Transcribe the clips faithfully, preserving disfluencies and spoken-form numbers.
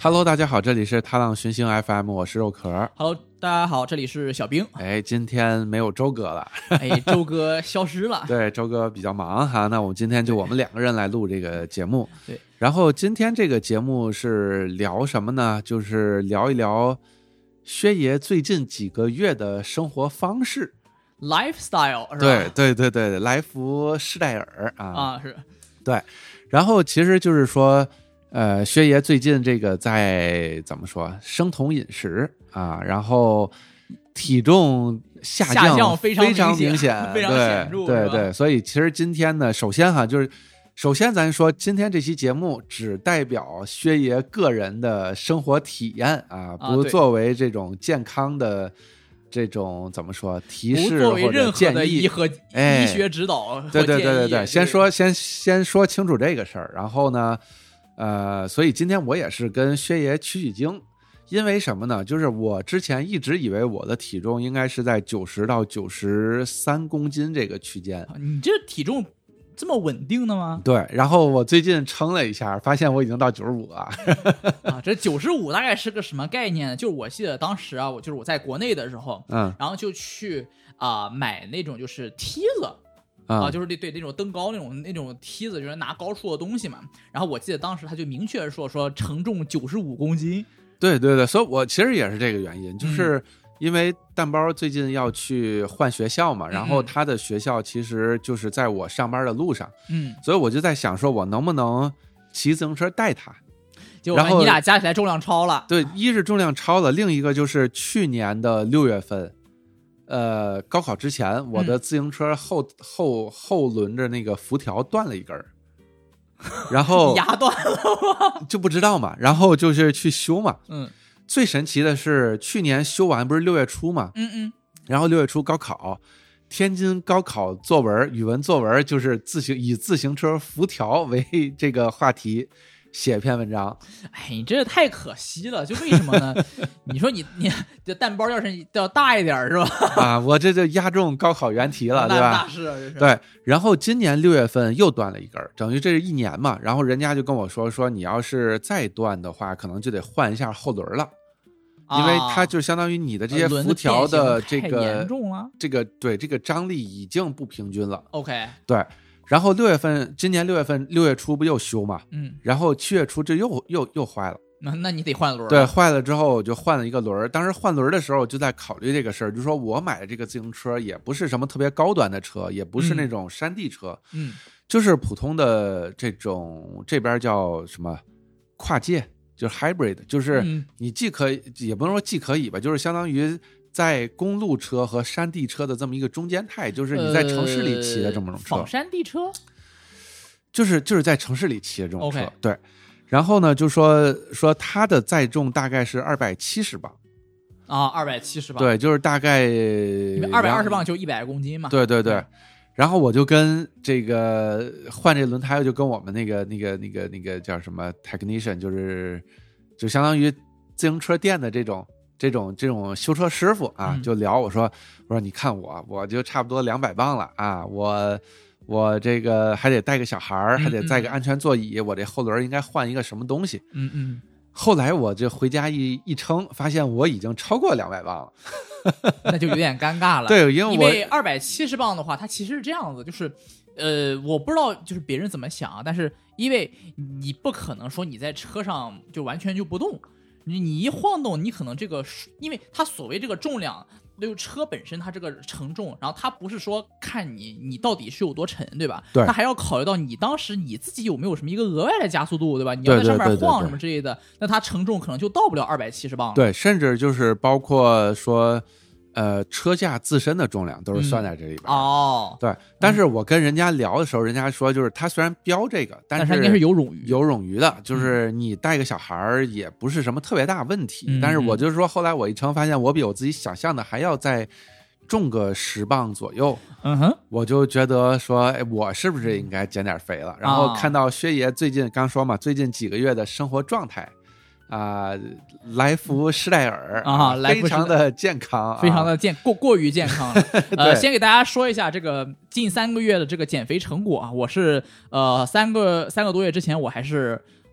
Hello， 大家好，这里是踏浪寻星 F M， 我是肉壳。 Hello， 大家好，这里是小兵。 哎，今天没有周哥了， 哎，周哥消失了。 对，周哥比较忙哈，那我们今天就我们两个人来录这个节目。 对， 然后今天这个节目是聊什么呢？就是聊一聊薛爷最近几个月的生活方式。 lifestyle 是吧？ 对对对对，来福施戴尔啊啊是， 对。然后其实就是说，呃，薛爷最近这个在怎么说，生酮饮食啊，然后体重下降下降非常非常明显， 非常显著， 对对对。所以其实今天呢，首先哈，就是首先咱说今天这期节目只代表薛爷个人的生活体验啊， 啊不作为这种健康的。这种怎么说提示不作为或者建议医和医学指导、 哎、对对对对对，先说先先说清楚这个事儿，然后呢，呃，所以今天我也是跟薛爷取取经，因为什么呢？就是我之前一直以为我的体重应该是在九十到九十三公斤这个区间， 你这体重这么稳定的吗？ 对，然后我最近称了一下，发现我已经到九十五了。 啊，这九十五大概是个什么概念？就是我记得当时啊，我就是我在国内的时候， 嗯， 然后就去啊、呃、买那种就是梯子。 嗯、 啊，就是对对那种登高那种那种梯子，就是拿高处的东西嘛。然后我记得当时他就明确说说承重九十五公斤。 对对对，所以我其实也是这个原因，就是。嗯因为蛋包最近要去换学校嘛，然后他的学校其实就是在我上班的路上， 嗯， 所以我就在想说，我能不能骑自行车带他？ 结果你俩加起来重量超了。 对，一是重量超了，另一个就是去年的六月份，呃，高考之前，我的自行车后、嗯、后后轮的那个辐条断了一根儿，然后压断了吗？ 就不知道嘛，然后就是去修嘛， 嗯。 最神奇的是，去年修完不是六月初嘛？ 嗯嗯。 然后六月初高考，天津高考作文语文作文就是自行以自行车辐条为这个话题写篇文章。 哎，你这太可惜了，就为什么呢？你说你你这蛋包要是要大一点是吧？ 啊，我这就压中高考原题了，对吧？ 大事啊，这是。 对，然后今年六月份又断了一根，等于这是一年嘛。然后人家就跟我说说，你要是再断的话，可能就得换一下后轮了。因为它就相当于你的这些辐条的这个、 啊、严重了， 这个对这个张力已经不平均了。 OK， 对，然后六月份，今年六月份六月初不又修嘛， 嗯， 然后七月初这又又又坏了， 那那你得换轮。 对，坏了之后我就换了一个轮。当时换轮的时候就在考虑这个事儿，就是说我买的这个自行车也不是什么特别高端的车，也不是那种山地车， 嗯， 就是普通的这种这边叫什么跨界。就是 hybrid， 就是你既可以、嗯、也不能说既可以吧，就是相当于在公路车和山地车的这么一个中间态，就是你在城市里骑的这么种车。 仿、呃、山地车， 就是就是在城市里骑的这种车。 Okay. 对，然后呢，就说说它的载重大概是二百七十磅啊，二百七十磅。 对，就是大概因为二百二十磅就一百公斤嘛。 对对对。嗯，然后我就跟这个换这轮胎，就跟我们那个那个那个那个叫什么 technician， 就是就相当于自行车店的这种这种这种修车师傅啊，就聊。我说我说你看我我就差不多两百磅了啊，我我这个还得带个小孩，还得载个安全座椅，我这后轮应该换一个什么东西。 嗯嗯。 后来我就回家一一称，发现我已经超过两百磅了。 那就有点尴尬了。 对，因为我因为二百七十磅的话，它其实是这样子，就是呃，我不知道就是别人怎么想啊，但是因为你不可能说你在车上就完全就不动，你你一晃动，你可能这个，因为它所谓这个重量。就车本身它这个承重，然后它不是说看你你到底是有多沉，对吧？ 对， 它还要考虑到你当时你自己有没有什么一个额外的加速度，对吧？你要在上面晃什么之类的，那它承重可能就到不了二百七十磅了。 对，甚至就是包括说呃，车架自身的重量都是算在这里边、 嗯、哦。 对，但是我跟人家聊的时候，人家说就是他虽然标这个，但是它应该是有冗余， 有冗余的，就是你带个小孩也不是什么特别大问题。 嗯、 但是我就是说，后来我一称发现，我比我自己想象的还要再重个十磅左右。 嗯哼， 我就觉得说，哎，我是不是应该减点肥了？然后看到薛爷最近刚说嘛，最近几个月的生活状态。啊、呃，来福施戴尔啊， 非常的健康， 非常的健过过于健康了。呃，先给大家说一下这个近三个月的这个减肥成果啊，我是呃三个三个多月之前我还是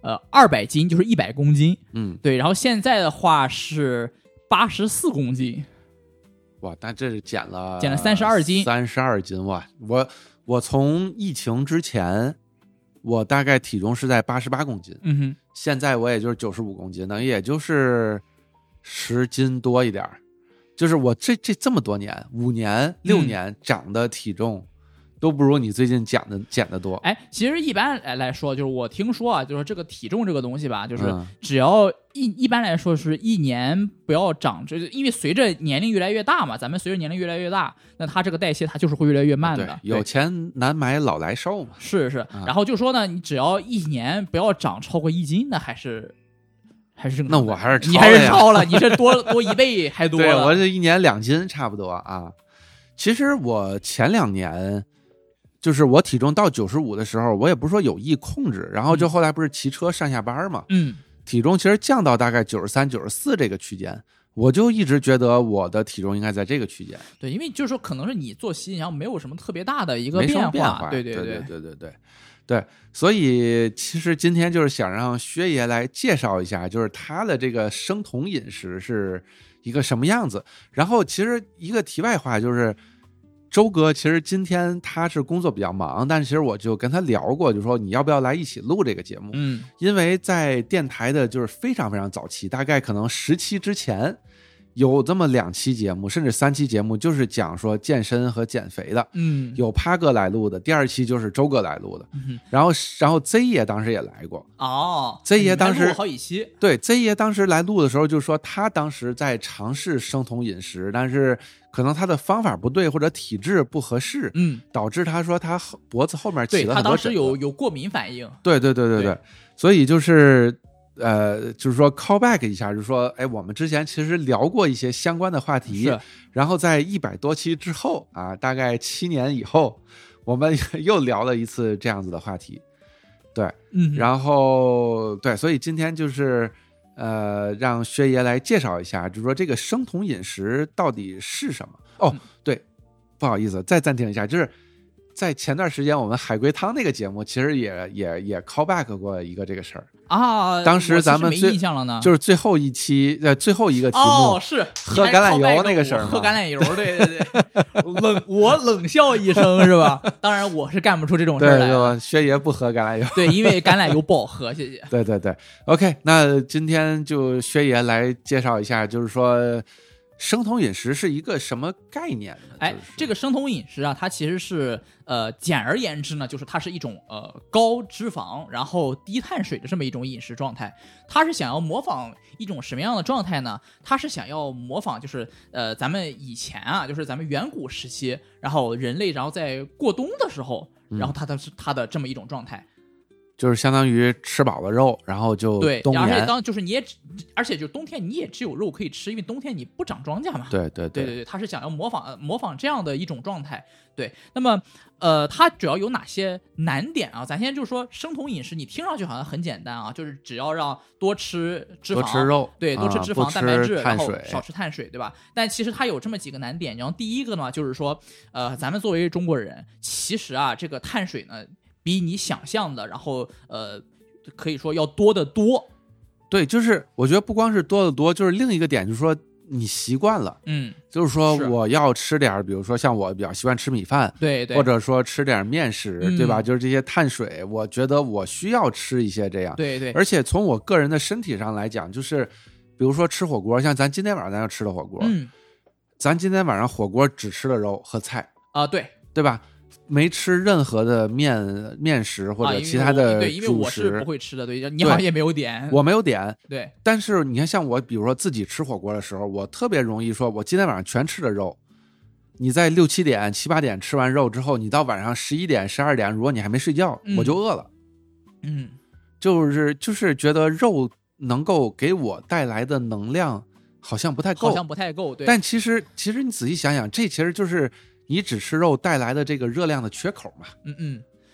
呃二百斤，就是一百公斤。 嗯， 对，然后现在的话是八十四公斤。 哇，那这是减了减了三十二斤， 三十二斤哇！我我从疫情之前，我大概体重是在八十八公斤， 嗯哼， 现在我也就是九十五公斤，等于也就是十斤多一点，就是我这这这么多年，五年六年长的体重。嗯，都不如你最近减的减的多。 哎，其实一般来说，就是我听说啊，就是这个体重这个东西吧，就是只要一、嗯、一般来说是一年不要长，就是因为随着年龄越来越大嘛，咱们随着年龄越来越大，那它这个代谢它就是会越来越慢的。 对，有钱难买老来瘦嘛。 是是、嗯，然后就说呢，你只要一年不要长超过一斤，那还是还是正常的。 那我还是超你还是超了，你是多多一倍还多了。 对，我这一年两斤差不多啊。其实我前两年。就是我体重到九十五的时候，我也不是说有意控制，然后就后来不是骑车上下班嘛， 嗯， 体重其实降到大概九十三、九十四这个区间，我就一直觉得我的体重应该在这个区间。 对，因为就是说可能是你作息然后没有什么特别大的一个变化， 变化对对对对对对对对，所以其实今天就是想让薛爷来介绍一下，就是他的这个生酮饮食是一个什么样子。然后其实一个题外话就是。周哥其实今天他是工作比较忙，但其实我就跟他聊过，就说你要不要来一起录这个节目？ 嗯， 因为在电台的就是非常非常早期，大概可能十期之前有这么两期节目，甚至三期节目，就是讲说健身和减肥的。 嗯， 有趴哥来录的，第二期就是周哥来录的。 嗯、 然后然后 Z 爷当时也来过。 哦 ，Z 爷当时好几期。 对 ，Z 爷当时来录的时候就说他当时在尝试生酮饮食，但是。可能他的方法不对，或者体质不合适， 嗯， 导致他说他脖子后面起了很多疹子。 对，他当时有有过敏反应。 对对对对对，所以就是呃，就是说 call back 一下，就是说，哎，我们之前其实聊过一些相关的话题，然后在一百多期之后啊，大概七年以后，我们又聊了一次这样子的话题。对， 嗯， 然后对，所以今天就是。呃，让薛爷来介绍一下，就是说这个生酮饮食到底是什么？哦，对，不好意思，再暂停一下，就是在前段时间我们海龟汤那个节目，其实也也也 call back 过一个这个事儿啊。 当时咱们最没印象了呢， 就是最后一期呃最后一个题目哦，是喝橄榄油那个事儿， 喝橄榄油，对对对，冷我冷笑一声是吧？当然我是干不出这种事来， 对吧？薛爷不喝橄榄油， 对，因为橄榄油不好喝，谢谢。 对对对 ，OK， 那今天就薛爷来介绍一下，就是说。生酮饮食是一个什么概念呢？ 哎，这个生酮饮食啊，它其实是呃，简而言之呢，就是它是一种呃高脂肪然后低碳水的这么一种饮食状态。它是想要模仿一种什么样的状态呢？它是想要模仿就是呃咱们以前啊，就是咱们远古时期，然后人类然后在过冬的时候，然后它的、嗯、它的这么一种状态。 就是相当于吃饱了肉，然后就冬眠。 对，而且当就是你也，而且就冬天你也只有肉可以吃，因为冬天你不长庄稼嘛。 对对对对对，他是想要模仿模仿这样的一种状态。对，那么呃，它主要有哪些难点啊？咱先就说生酮饮食，你听上去好像很简单啊，就是只要让多吃脂肪， 多吃肉， 对，多吃脂肪、 啊、 蛋白质， 然后少吃碳水，对吧？但其实它有这么几个难点。然后第一个呢，就是说，呃，咱们作为中国人，其实啊，这个碳水呢，比你想象的，然后呃。可以说要多得多。 对，就是我觉得不光是多得多，就是另一个点就是说你习惯了， 嗯， 就是说我要吃点，比如说像我比较习惯吃米饭， 对对， 或者说吃点面食， 嗯、 对吧？就是这些碳水，我觉得我需要吃一些这样， 对对。 而且从我个人的身体上来讲，就是比如说吃火锅，像咱今天晚上咱要吃的火锅， 嗯， 咱今天晚上火锅只吃了肉和菜啊、呃，对对吧？没吃任何的面面食或者其他的主食、 啊、对，因为我是不会吃的，对，你好像也没有点， 我没有点， 对。 但是你看，像我，比如说自己吃火锅的时候，我特别容易说，我今天晚上全吃了肉。你在六七点、七八点吃完肉之后，你到晚上十一点、十二点，如果你还没睡觉， 嗯、 我就饿了。 嗯， 就是就是觉得肉能够给我带来的能量好像不太够， 好像不太够，对。 但其实其实你仔细想想，这其实就是。你只吃肉带来的这个热量的缺口嘛？ 嗯嗯，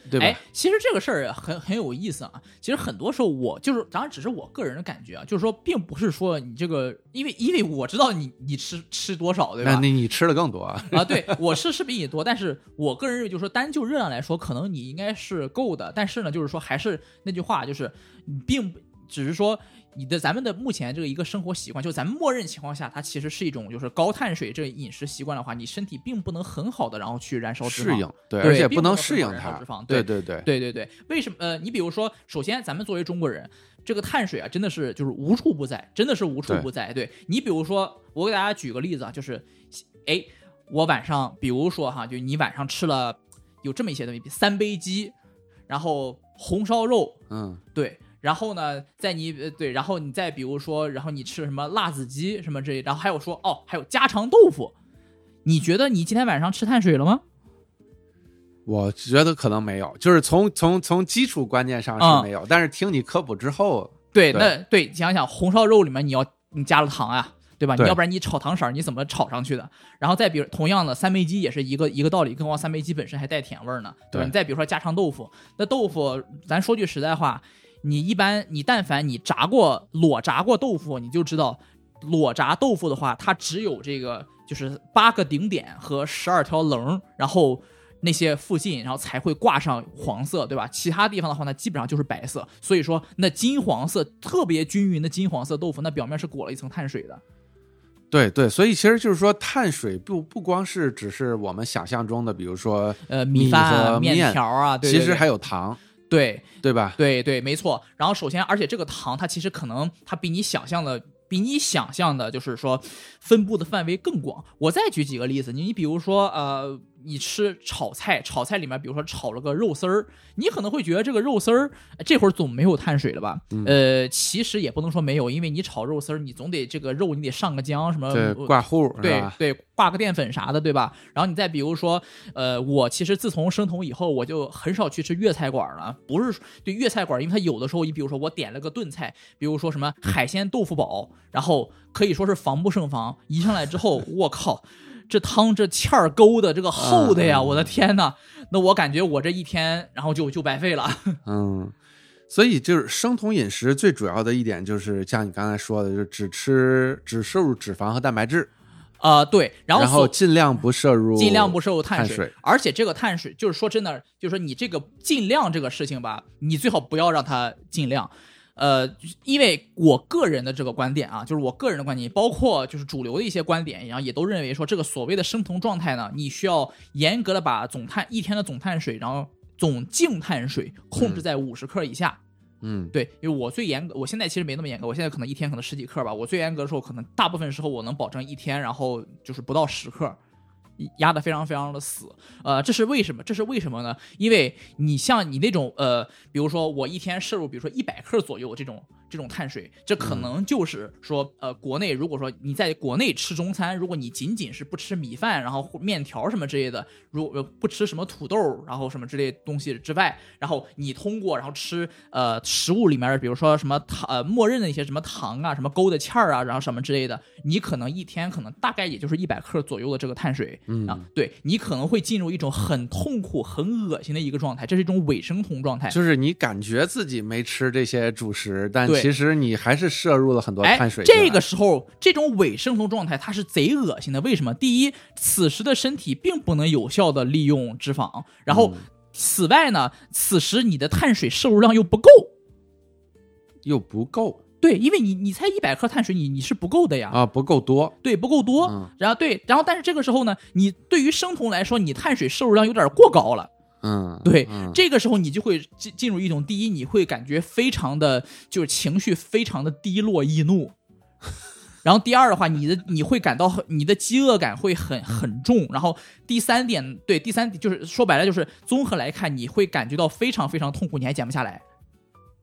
对吧？ 哎，其实这个事儿很很有意思啊。其实很多时候我就是，当然只是我个人的感觉啊，就是说，并不是说你这个，因为因为我知道你你吃吃多少，对吧？ 那你你吃的更多啊？ 啊，对，我吃是比你多，但是我个人认为，就是说单就热量来说，可能你应该是够的。但是呢，就是说还是那句话，就是你并只是说。你的咱们的目前这个一个生活习惯，就咱们默认情况下，它其实是一种就是高碳水这个饮食习惯的话，你身体并不能很好的然后去燃烧脂肪， 适应，对， 对而且不能并能适应它。 燃烧脂肪， 对对对对对对对。为什么？呃，你比如说，首先咱们作为中国人，这个碳水啊，真的是就是无处不在，真的是无处不在。对, 对你比如说，我给大家举个例子啊，就是，哎，我晚上，比如说哈，就你晚上吃了有这么一些东西，三杯鸡，然后红烧肉， 嗯， 对。然后呢，在你呃对，然后你再比如说，然后你吃什么辣子鸡什么这，然后还有说哦，还有家常豆腐，你觉得你今天晚上吃碳水了吗？ 我觉得可能没有，就是从从从基础观念上是没有，嗯、但是听你科普之后， 对，对那对想想红烧肉里面你要你加了糖啊，对吧？ 对你要不然你炒糖色你怎么炒上去的？然后再比如同样的三杯鸡也是一个一个道理，更何况三杯鸡本身还带甜味呢，对吧？ 对你再比如说家常豆腐，那豆腐咱说句实在话。你一般你但凡你炸过裸炸过豆腐，你就知道裸炸豆腐的话，它只有这个就是八个顶点和十二条棱，然后那些附近然后才会挂上黄色，对吧？其他地方的话呢，基本上就是白色。所以说那金黄色特别均匀的金黄色豆腐，那表面是裹了一层碳水的。 对对，所以其实就是说，碳水不不光是只是我们想象中的，比如说呃米饭、啊、面条啊，对对对， 其实还有糖。 对对吧？ 对对，没错。然后首先，而且这个糖它其实可能它比你想象的，比你想象的，就是说分布的范围更广。我再举几个例子，你比如说呃，你吃炒菜，炒菜里面比如说炒了个肉丝儿，你可能会觉得这个肉丝儿这会儿总没有碳水了吧？ 嗯、 呃，其实也不能说没有，因为你炒肉丝儿，你总得这个肉你得上个浆什么， 对，挂糊， 对对，挂个淀粉啥的，对吧？然后你再比如说，呃，我其实自从生酮以后，我就很少去吃粤菜馆了。不是对粤菜馆，因为它有的时候，你比如说我点了个炖菜，比如说什么海鲜豆腐煲，然后可以说是防不胜防，一上来之后，我靠！这汤这芡儿勾的这个厚的呀， 嗯、 我的天哪！那我感觉我这一天然后就就白费了。 嗯，所以就是生酮饮食最主要的一点就是像你刚才说的，就是只吃只摄入脂肪和蛋白质。 呃，对，然后然后尽量不摄入尽量不摄入碳水， 水而且这个碳水就是说真的，就是说你这个尽量这个事情吧，你最好不要让它尽量。呃，因为我个人的这个观点啊，就是我个人的观点，包括就是主流的一些观点，然后也都认为说，这个所谓的生酮状态呢，你需要严格的把总碳一天的总碳水，然后总净碳水控制在五十克以下。 嗯， 对，因为我最严格，我现在其实没那么严格，我现在可能一天可能十几克吧，我最严格的时候，可能大部分时候我能保证一天，然后就是不到十克。压得非常非常的死，呃，这是为什么？这是为什么呢？因为你像你那种呃，比如说我一天摄入，比如说一百克左右这种这种碳水，这可能就是说，呃，国内如果说你在国内吃中餐，如果你仅仅是不吃米饭，然后面条什么之类的，如呃不吃什么土豆，然后什么之类东西之外，然后你通过然后吃呃食物里面，比如说什么糖呃默认的一些什么糖啊，什么勾的芡儿啊，然后什么之类的，你可能一天可能大概也就是一百克左右的这个碳水。 嗯啊，对，你可能会进入一种很痛苦、很恶心的一个状态，这是一种伪生酮状态。 就是你感觉自己没吃这些主食，但其实你还是摄入了很多碳水。 这个时候，这种伪生酮状态它是贼恶心的。为什么？第一，此时的身体并不能有效的利用脂肪，然后、嗯、此外呢，此时你的碳水摄入量又不够， 又不够。 对，因为你你才一百克碳水，你你是不够的呀啊，不够多， 对，不够多。 嗯、 然后对，然后但是这个时候呢，你对于生酮来说，你碳水摄入量有点过高了。 嗯， 对、 嗯， 这个时候你就会进进入一种，第一，你会感觉非常的就是情绪非常的低落易怒，然后第二的话，你的你会感到你的饥饿感会很很重，然后第三点，对，第三点就是说白了就是综合来看，你会感觉到非常非常痛苦，你还减不下来。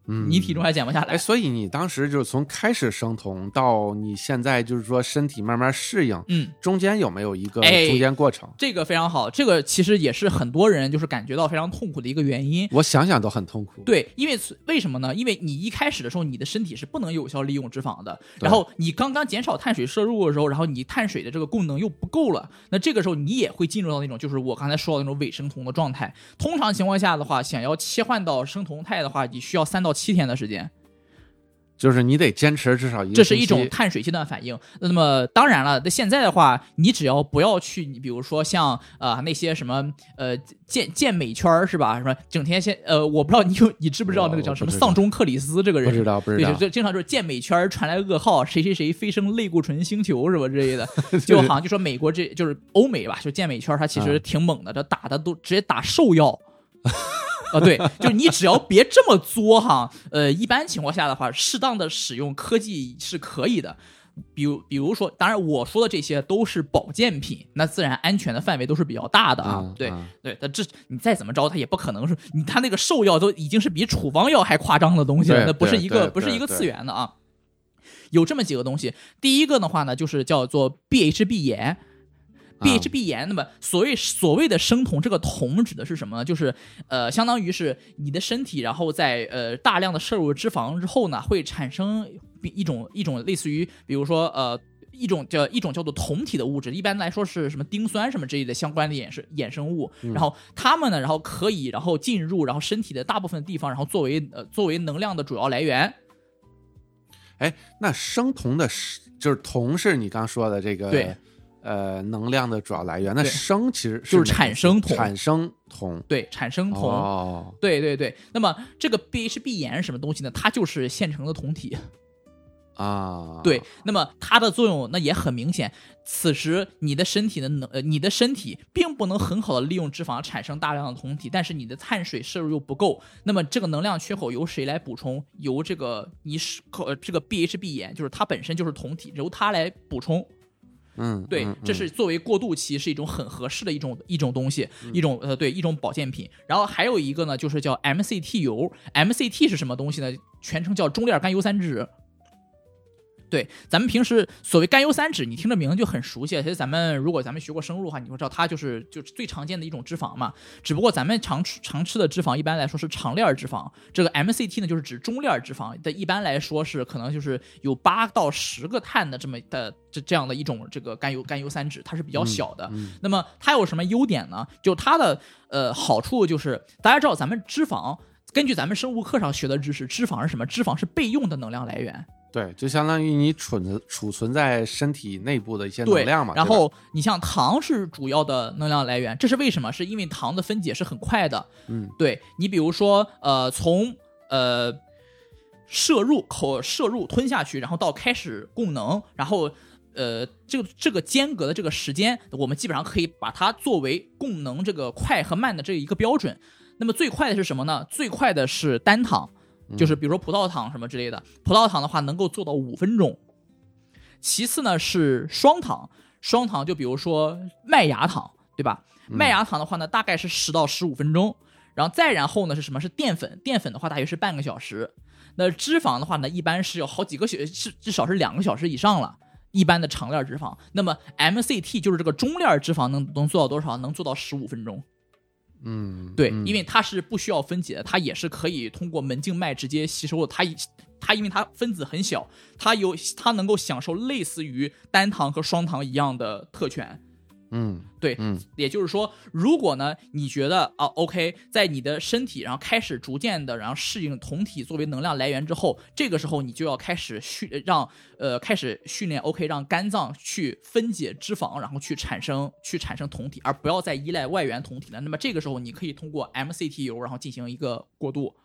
嗯， 你体重还减不下来。 哎，所以你当时就是从开始生酮到你现在就是说身体慢慢适应， 嗯， 中间有没有一个哎中间过程？ 这个非常好，这个其实也是很多人就是感觉到非常痛苦的一个原因。 我想想都很痛苦。 对，因为为什么呢？因为你一开始的时候，你的身体是不能有效利用脂肪的，然后你刚刚减少碳水摄入的时候，然后你碳水的这个供能又不够了，那这个时候你也会进入到那种就是我刚才说的那种伪生酮的状态。通常情况下的话，想要切换到生酮态的话，你需要三到七天的时间。 就是你得坚持至少一个星期， 这是一种碳水阶段反应。那么当然了，那现在的话，你只要不要去，你比如说像呃那些什么呃健健美圈是吧？什么整天先呃，我不知道你有你知不知道那个叫什么丧钟克里斯这个人？ 不知道不知道。 对，就经常就是健美圈传来噩耗，谁谁谁飞升类固醇星球什么之类的，就好像就说美国这就是欧美吧，就健美圈它其实挺猛的，这打的都直接打兽药。啊，对，就你只要别这么作哈，呃，一般情况下的话，适当的使用科技是可以的。比如，比如说，当然我说的这些都是保健品，那自然安全的范围都是比较大的啊。 嗯、 对、 嗯、 对，那这你再怎么着，它也不可能是你他那个兽药都已经是比处方药还夸张的东西了，那不是一个不是一个次元的啊。有这么几个东西，第一个的话呢，就是叫做 B H B 盐。B H B 盐，那么所谓所谓的生酮，这个酮指的是什么呢？就是呃，相当于是你的身体，然后在呃大量的摄入脂肪之后呢，会产生一种一种类似于，比如说呃一种叫一种叫做酮体的物质，一般来说是什么丁酸什么之类的相关的衍生衍生物，然后它们呢，然后可以然后进入然后身体的大部分地方，然后作为呃作为能量的主要来源。 哎，那生酮的就是酮是你刚说的这个对。 呃，能量的主要来源，那生其实就是产生酮， 产生酮， 对，产生酮， 哦， 对对对。那么这个 B H B 盐是什么东西呢？它就是现成的酮体啊。 对，那么它的作用那也很明显。此时你的身体的能，呃，你的身体并不能很好的利用脂肪产生大量的酮体，但是你的碳水摄入又不够，那么这个能量缺口由谁来补充？由这个你是这个 B H B 盐，就是它本身就是酮体，由它来补充。 嗯， 对，这是作为过渡期是一种很合适的一种一种东西，一种呃对一种保健品。然后还有一个呢，就是叫 M C T 油 ，M C T 是什么东西呢？全称叫中链甘油三酯。对，咱们平时所谓甘油三酯，你听着名字就很熟悉。其实咱们如果咱们学过生物的话，你会知道它就是就是最常见的一种脂肪嘛。只不过咱们常吃常吃的脂肪一般来说是长链脂肪，这个 M C T 呢就是指中链脂肪的，一般来说是可能就是有八到十个碳的这么的这这样的一种这个甘油甘油三酯，它是比较小的。 嗯嗯、 那么它有什么优点呢？就它的呃好处就是大家知道咱们脂肪，根据咱们生物课上学的知识，脂肪是什么？脂肪是备用的能量来源。 对，就相当于你储储存在身体内部的一些能量嘛。 然后你像糖是主要的能量来源，这是为什么？是因为糖的分解是很快的。 嗯， 对你比如说呃从呃摄入口摄入吞下去，然后到开始供能，然后呃这个这个间隔的这个时间，我们基本上可以把它作为供能这个快和慢的这一个标准。那么最快的是什么呢？最快的是单糖。就是比如说葡萄糖什么之类的，葡萄糖的话能够做到五分钟。其次呢是双糖，双糖就比如说麦芽糖，对吧？麦芽糖的话呢大概是十到十五分钟，然后再然后呢是什么？是淀粉，淀粉的话大约是半个小时。那脂肪的话呢一般是有好几个小时，至少是两个小时以上了。一般的长链脂肪，那么 M C T 就是这个中链脂肪能能做到多少？能做到十五分钟。 嗯， 对， 嗯、 因为它是不需要分解的，它也是可以通过门静脉直接吸收的。它它因为它分子很小，它有它能够享受类似于单糖和双糖一样的特权。 嗯， 对， 嗯， 也就是说，如果呢你觉得啊 OK， 在你的身体然后开始逐渐的然后适应酮体作为能量来源之后，这个时候你就要开始训让呃开始训练 OK， 让肝脏去分解脂肪，然后去产生去产生酮体，而不要再依赖外源酮体了。那么这个时候你可以通过 M C T 油然后进行一个过渡。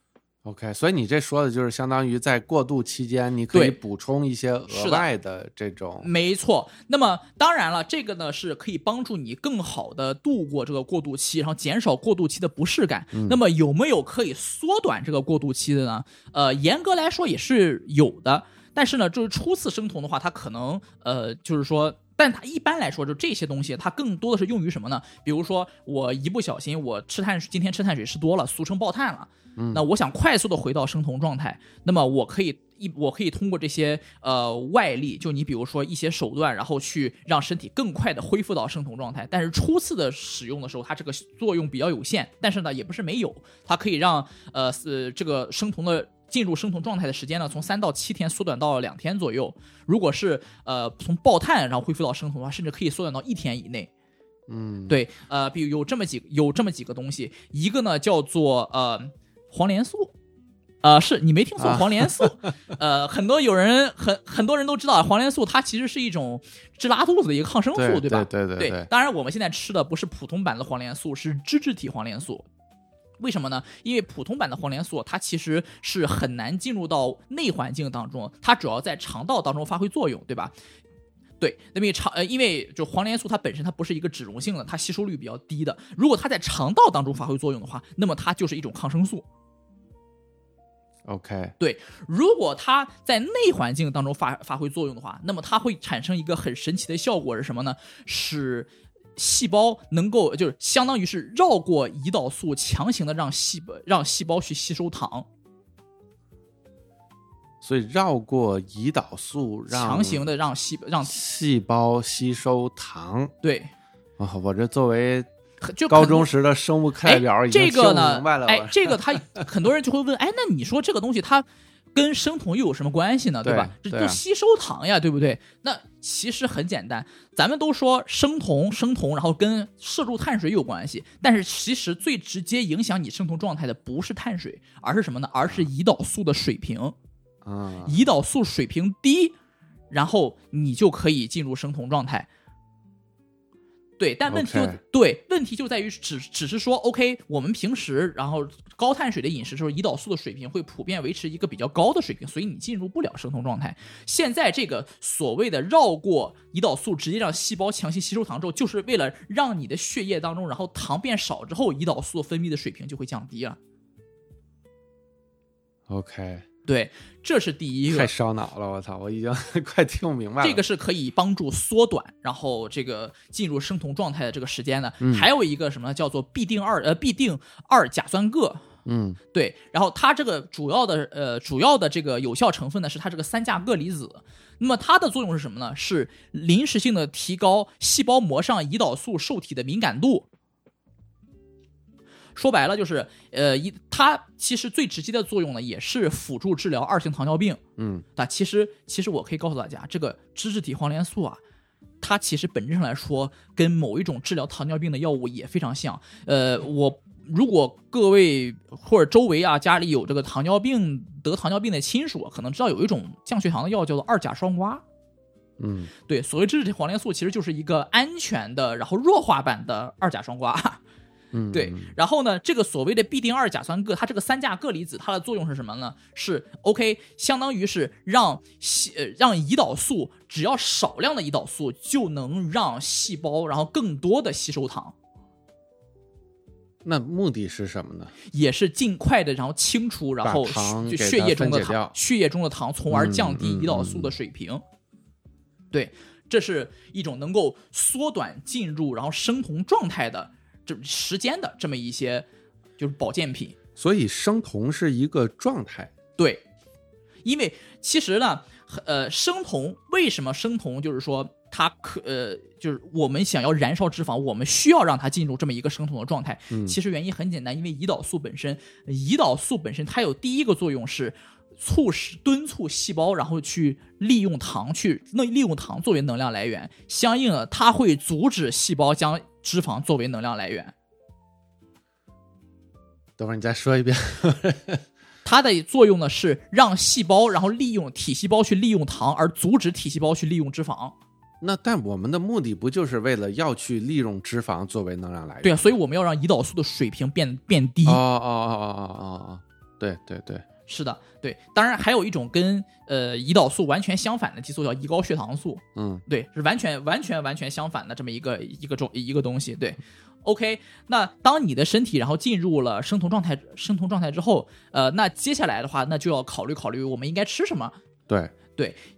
OK， 所以你这说的就是相当于在过渡期间，你可以补充一些额外的这种。 没错。那么当然了，这个呢是可以帮助你更好的度过这个过渡期，然后减少过渡期的不适感。 嗯、 那么有没有可以缩短这个过渡期的呢？呃，严格来说也是有的，但是呢，就是初次生酮的话，它可能呃就是说。 但它一般来说，就这些东西，它更多的是用于什么呢？比如说我一不小心我吃碳水，今天吃碳水吃多了，俗称爆碳了。嗯，那我想快速的回到生酮状态，那么我可以一我可以通过这些呃外力，就你比如说一些手段，然后去让身体更快的恢复到生酮状态。但是初次的使用的时候，它这个作用比较有限，但是呢也不是没有，它可以让呃呃这个生酮的进入生酮状态的时间呢，从三到七天缩短到两天左右。如果是呃从爆碳然后恢复到生酮的话，甚至可以缩短到一天以内。 嗯， 对，呃，比如有这么几有这么几个东西，一个呢叫做呃黄连素。呃，是你没听错，黄连素，啊、呃，很多有人很很多人都知道，黄连素它其实是一种治拉肚子的一个抗生素， 对对吧？ 对对对, 对, 对。 当然，我们现在吃的不是普通版的黄连素，是脂质体黄连素。为什么呢？因为普通版的黄连素它其实是很难进入到内环境当中，它主要在肠道当中发挥作用，对吧？对，那么肠呃，因为就黄连素它本身它不是一个脂溶性的，它吸收率比较低的。如果它在肠道当中发挥作用的话，那么它就是一种抗生素。 OK， 对，如果它在内环境当中发发挥作用的话，那么它会产生一个很神奇的效果是什么呢？使细胞能够就是相当于是绕过胰岛素，强行的让细胞让细胞去吸收糖。 所以绕过胰岛素，让强行的让细让细胞吸收糖。 对， 哦、我这作为就高中时的生物课代表已经听不明白了。 哎，这个他很多人就会问，哎，那你说这个东西它跟生酮又有什么关系呢？对吧？ 对， 这就吸收糖呀，对不对？那其实很简单，咱们都说生酮，生酮，然后跟摄入碳水有关系，但是其实最直接影响你生酮状态的不是碳水，而是什么呢？而是胰岛素的水平。 嗯， 胰岛素水平低，然后你就可以进入生酮状态。对，但问题就、okay. 对问题就在于只只是说 OK， 我们平时然后高碳水的饮食的时候，胰岛素的水平会普遍维持一个比较高的水平，所以你进入不了生酮状态。现在这个所谓的绕过胰岛素，直接让细胞强行吸收糖之后，就是为了让你的血液当中，然后糖变少之后，胰岛素分泌的水平就会降低了。 OK。 对，这是第一个。 太烧脑了，我操，我已经快听不明白了。 这个是可以帮助缩短，然后这个进入生酮状态的这个时间的。 嗯、 还有一个什么呢？叫做必定二呃必定二甲酸铬。 嗯， 对。然后它这个主要的呃主要的这个有效成分呢是它这个三价铬离子。那么它的作用是什么呢？是临时性的提高细胞膜上胰岛素受体的敏感度。说白了就是，呃，一它其实最直接的作用呢，也是辅助治疗二型糖尿病。 嗯， 但其实其实我可以告诉大家，这个脂质体黄连素啊，它其实本质上来说，跟某一种治疗糖尿病的药物也非常像。呃，我如果各位或者周围啊家里有这个糖尿病得糖尿病的亲属，可能知道有一种降血糖的药叫做二甲双胍。 嗯， 对，所谓脂质体黄连素其实就是一个安全的，然后弱化版的二甲双胍。 嗯， 对，然后呢，这个所谓的必定二甲酸铬，它这个三价铬离子，它的作用是什么呢？是 OK， 相当于是让呃让胰岛素，只要少量的胰岛素就能让细胞然后更多的吸收糖。 那目的是什么呢？ 也是尽快的然后清除然后就血液中的糖，血液中的糖，从而降低胰岛素的水平。嗯嗯嗯、对，这是一种能够缩短进入然后生酮状态的。这时间的这么一些就是保健品。 所以生酮是一个状态。 对，因为其实呢呃生酮为什么生酮就是说它可呃就是我们想要燃烧脂肪，我们需要让它进入这么一个生酮的状态、嗯、其实原因很简单，因为胰岛素本身胰岛素本身它有第一个作用是促使敦促细胞然后去利用糖去利用糖作为能量来源，相应的它会阻止细胞将脂肪作为能量来源。 等会儿你再说一遍。 它的作用呢是让细胞然后利用体细胞去利用糖，而阻止体细胞去利用脂肪。 那但我们的目的不就是为了要去利用脂肪作为能量来源？ 对啊，所以我们要让胰岛素的水平变变低。 哦哦哦哦哦哦，对对对， 是的，对。当然还有一种跟呃胰岛素完全相反的激素叫胰高血糖素。 嗯， 对，是完全完全完全相反的这么一个一个种一个东西。对 ，OK。那当你的身体然后进入了生酮状态生酮状态之后，呃，那接下来的话，那就要考虑考虑我们应该吃什么。 对对。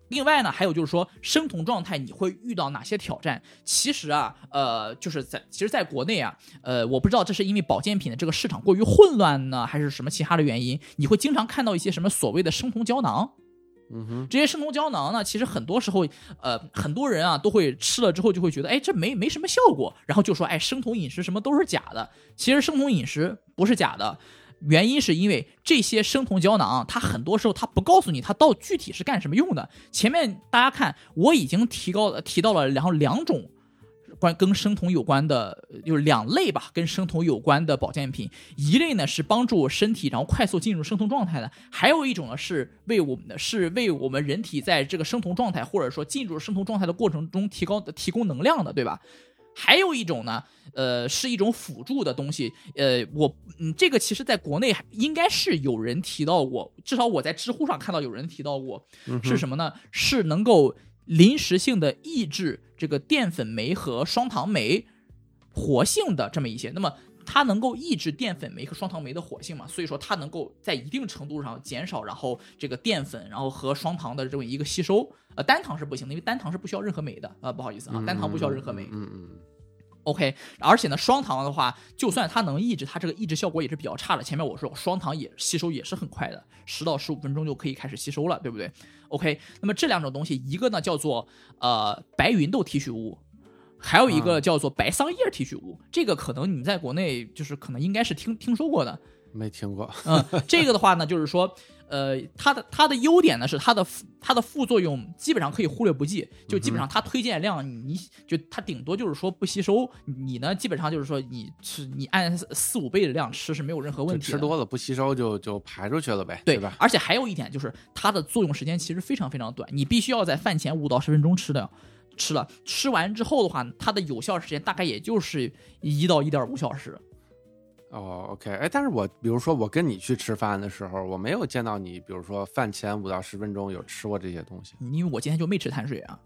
另外呢，还有就是说生酮状态你会遇到哪些挑战？其实啊，呃，就是在其实在国内啊，呃，我不知道这是因为保健品的这个市场过于混乱呢，还是什么其他的原因，你会经常看到一些什么所谓的生酮胶囊。 嗯哼， 这些生酮胶囊呢，其实很多时候，呃，很多人啊都会吃了之后就会觉得，哎，这没没什么效果，然后就说，哎，生酮饮食什么都是假的。其实生酮饮食不是假的，原因是因为这些生酮胶囊，它很多时候它不告诉你它到具体是干什么用的。前面大家看，我已经提高提到了然后两种。关跟生酮有关的，就是两类吧，跟生酮有关的保健品，一类呢是帮助身体然后快速进入生酮状态的，还有一种呢是为我们的是为我们人体在这个生酮状态或者说进入生酮状态的过程中提高提供能量的，对吧？还有一种呢，呃，是一种辅助的东西，呃，我嗯，这个其实在国内应该是有人提到过，至少我在知乎上看到有人提到过， 嗯、 是什么呢？是能够临时性的抑制这个淀粉酶和双糖酶活性的这么一些，那么它能够抑制淀粉酶和双糖酶的活性嘛，所以说它能够在一定程度上减少然后这个淀粉然后和双糖的这么一个吸收，呃，单糖是不行的，因为单糖是不需要任何酶的，呃，不好意思啊，单糖不需要任何酶。 嗯嗯。嗯 OK， 而且呢，双糖的话，就算它能抑制，它这个抑制效果也是比较差的。前面我说双糖也吸收也是很快的，十到十五分钟就可以开始吸收了，对不对 ？OK， 那么这两种东西，一个呢叫做呃白芸豆提取物，还有一个叫做白桑叶提取物。这个可能你在国内就是可能应该是听听说过的， 没听过。 嗯，这个的话呢，就是说。呃，它的它的优点呢是它的它的副作用基本上可以忽略不计，就基本上它推荐量你就它顶多就是说不吸收，你呢基本上就是说你吃你按四五倍的量吃是没有任何问题的， 吃多了不吸收就就排出去了呗， 对, 对吧？ 而且还有一点就是它的作用时间其实非常非常短，你必须要在饭前五到十分钟吃的。吃了吃完之后的话，它的有效时间大概也就是一到一点五小时。 哦 ，OK， 哎，但是我比如说我跟你去吃饭的时候，我没有见到你，比如说饭前五到十分钟有吃过这些东西， 因为我今天就没吃碳水啊。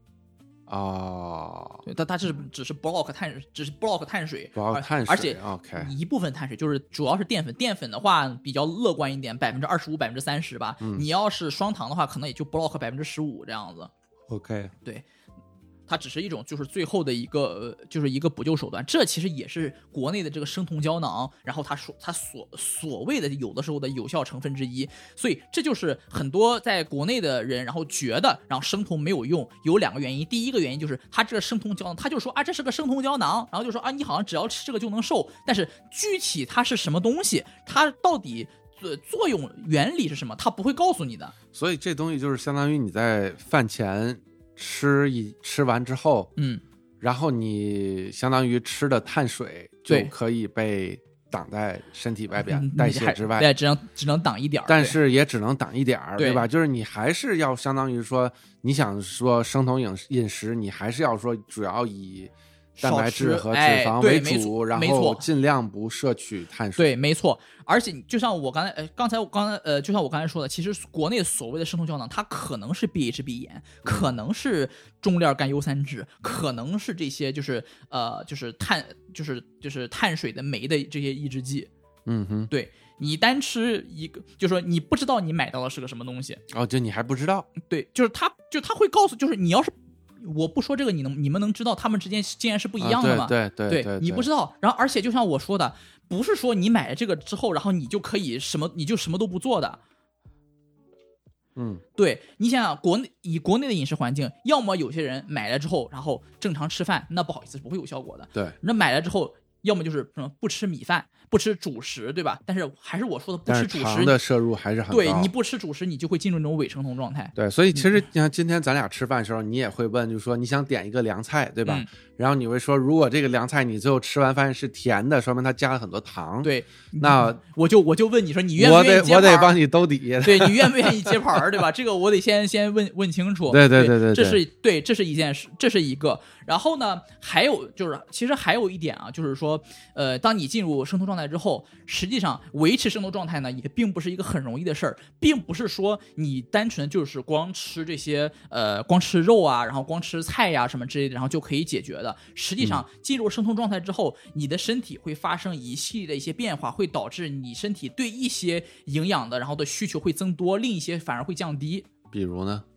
哦， 对，但它只是只是 block 碳，只是 block 碳水 block 碳水， 而且 OK 一部分碳水就是主要是淀粉，淀粉的话比较乐观一点，百分之二十五、百分之三十吧。 嗯、 你要是双糖的话，可能也就 block 百分之十五这样子。 OK， 对。它只是一种就是最后的一个、呃、就是一个补救手段，这其实也是国内的这个生酮胶囊，然后它所它所所谓的有的时候的有效成分之一，所以这就是很多在国内的人然后觉得然后生酮没有用，有两个原因，第一个原因就是它这个生酮胶囊，他就说啊这是个生酮胶囊，然后就说啊你好像只要吃这个就能瘦，但是具体它是什么东西，它到底作用原理是什么，它不会告诉你的， 所以这东西就是相当于你在饭前吃一吃完之后， 嗯， 然后你相当于吃的碳水就可以被挡在身体外边、嗯、代谢之外， 对，只能只能挡一点， 但是也只能挡一点， 对, 对吧？就是你还是要相当于说，你想说生酮饮饮食，你还是要说主要以蛋白质和脂肪为主， 哎、 然后尽量不摄取碳水。 对，没错。而且就像我刚才，呃，刚才我刚才，呃，就像我刚才说的，其实国内所谓的生酮胶囊，它可能是 B H B 盐，可能是中链甘油三酯，可能是这些就是呃，就是碳，就是就是碳水的酶的这些抑制剂。 嗯哼， 对，你单吃一个，就说你不知道你买到的是个什么东西。 哦，就你还不知道。 对，就是他，就他会告诉，就是你要是。我不说这个，你能你们能知道他们之间竟然是不一样的吗？ 啊、对对对, 对, 对, 对， 你不知道。然后，而且就像我说的，不是说你买了这个之后，然后你就可以什么，你就什么都不做的。 嗯， 对，你想想，国内以国内的饮食环境，要么有些人买了之后，然后正常吃饭，那不好意思，是不会有效果的。 对， 那买了之后，要么就是什么不吃米饭，不吃主食，对吧？但是还是我说的，不吃主食， 糖的摄入还是很高。 对，你不吃主食，你就会进入那种伪生酮状态。 对，所以其实你看今天咱俩吃饭的时候，你也会问，就是说你想点一个凉菜，对吧？ 嗯、 然后你会说，如果这个凉菜你最后吃完饭是甜的，说明它加了很多糖。 对， 那我就我就问你说，你愿不愿意接盘？ 我得我得帮你兜底。 对，你愿不愿意接盘，对吧？这个我得先先问问清楚。 对对对 对, 对， 这是对，这是一件事，这是一个。然后呢，还有就是，其实还有一点啊，就是说，呃，当你进入生酮状态之后，实际上维持生酮状态呢，也并不是一个很容易的事儿，并不是说你单纯就是光吃这些呃，光吃肉啊，然后光吃菜呀、啊、什么之类的，然后就可以解决的。实际上，进入生酮状态之后，你的身体会发生一系列的一些变化，会导致你身体对一些营养的然后的需求会增多，另一些反而会降低。 比如呢？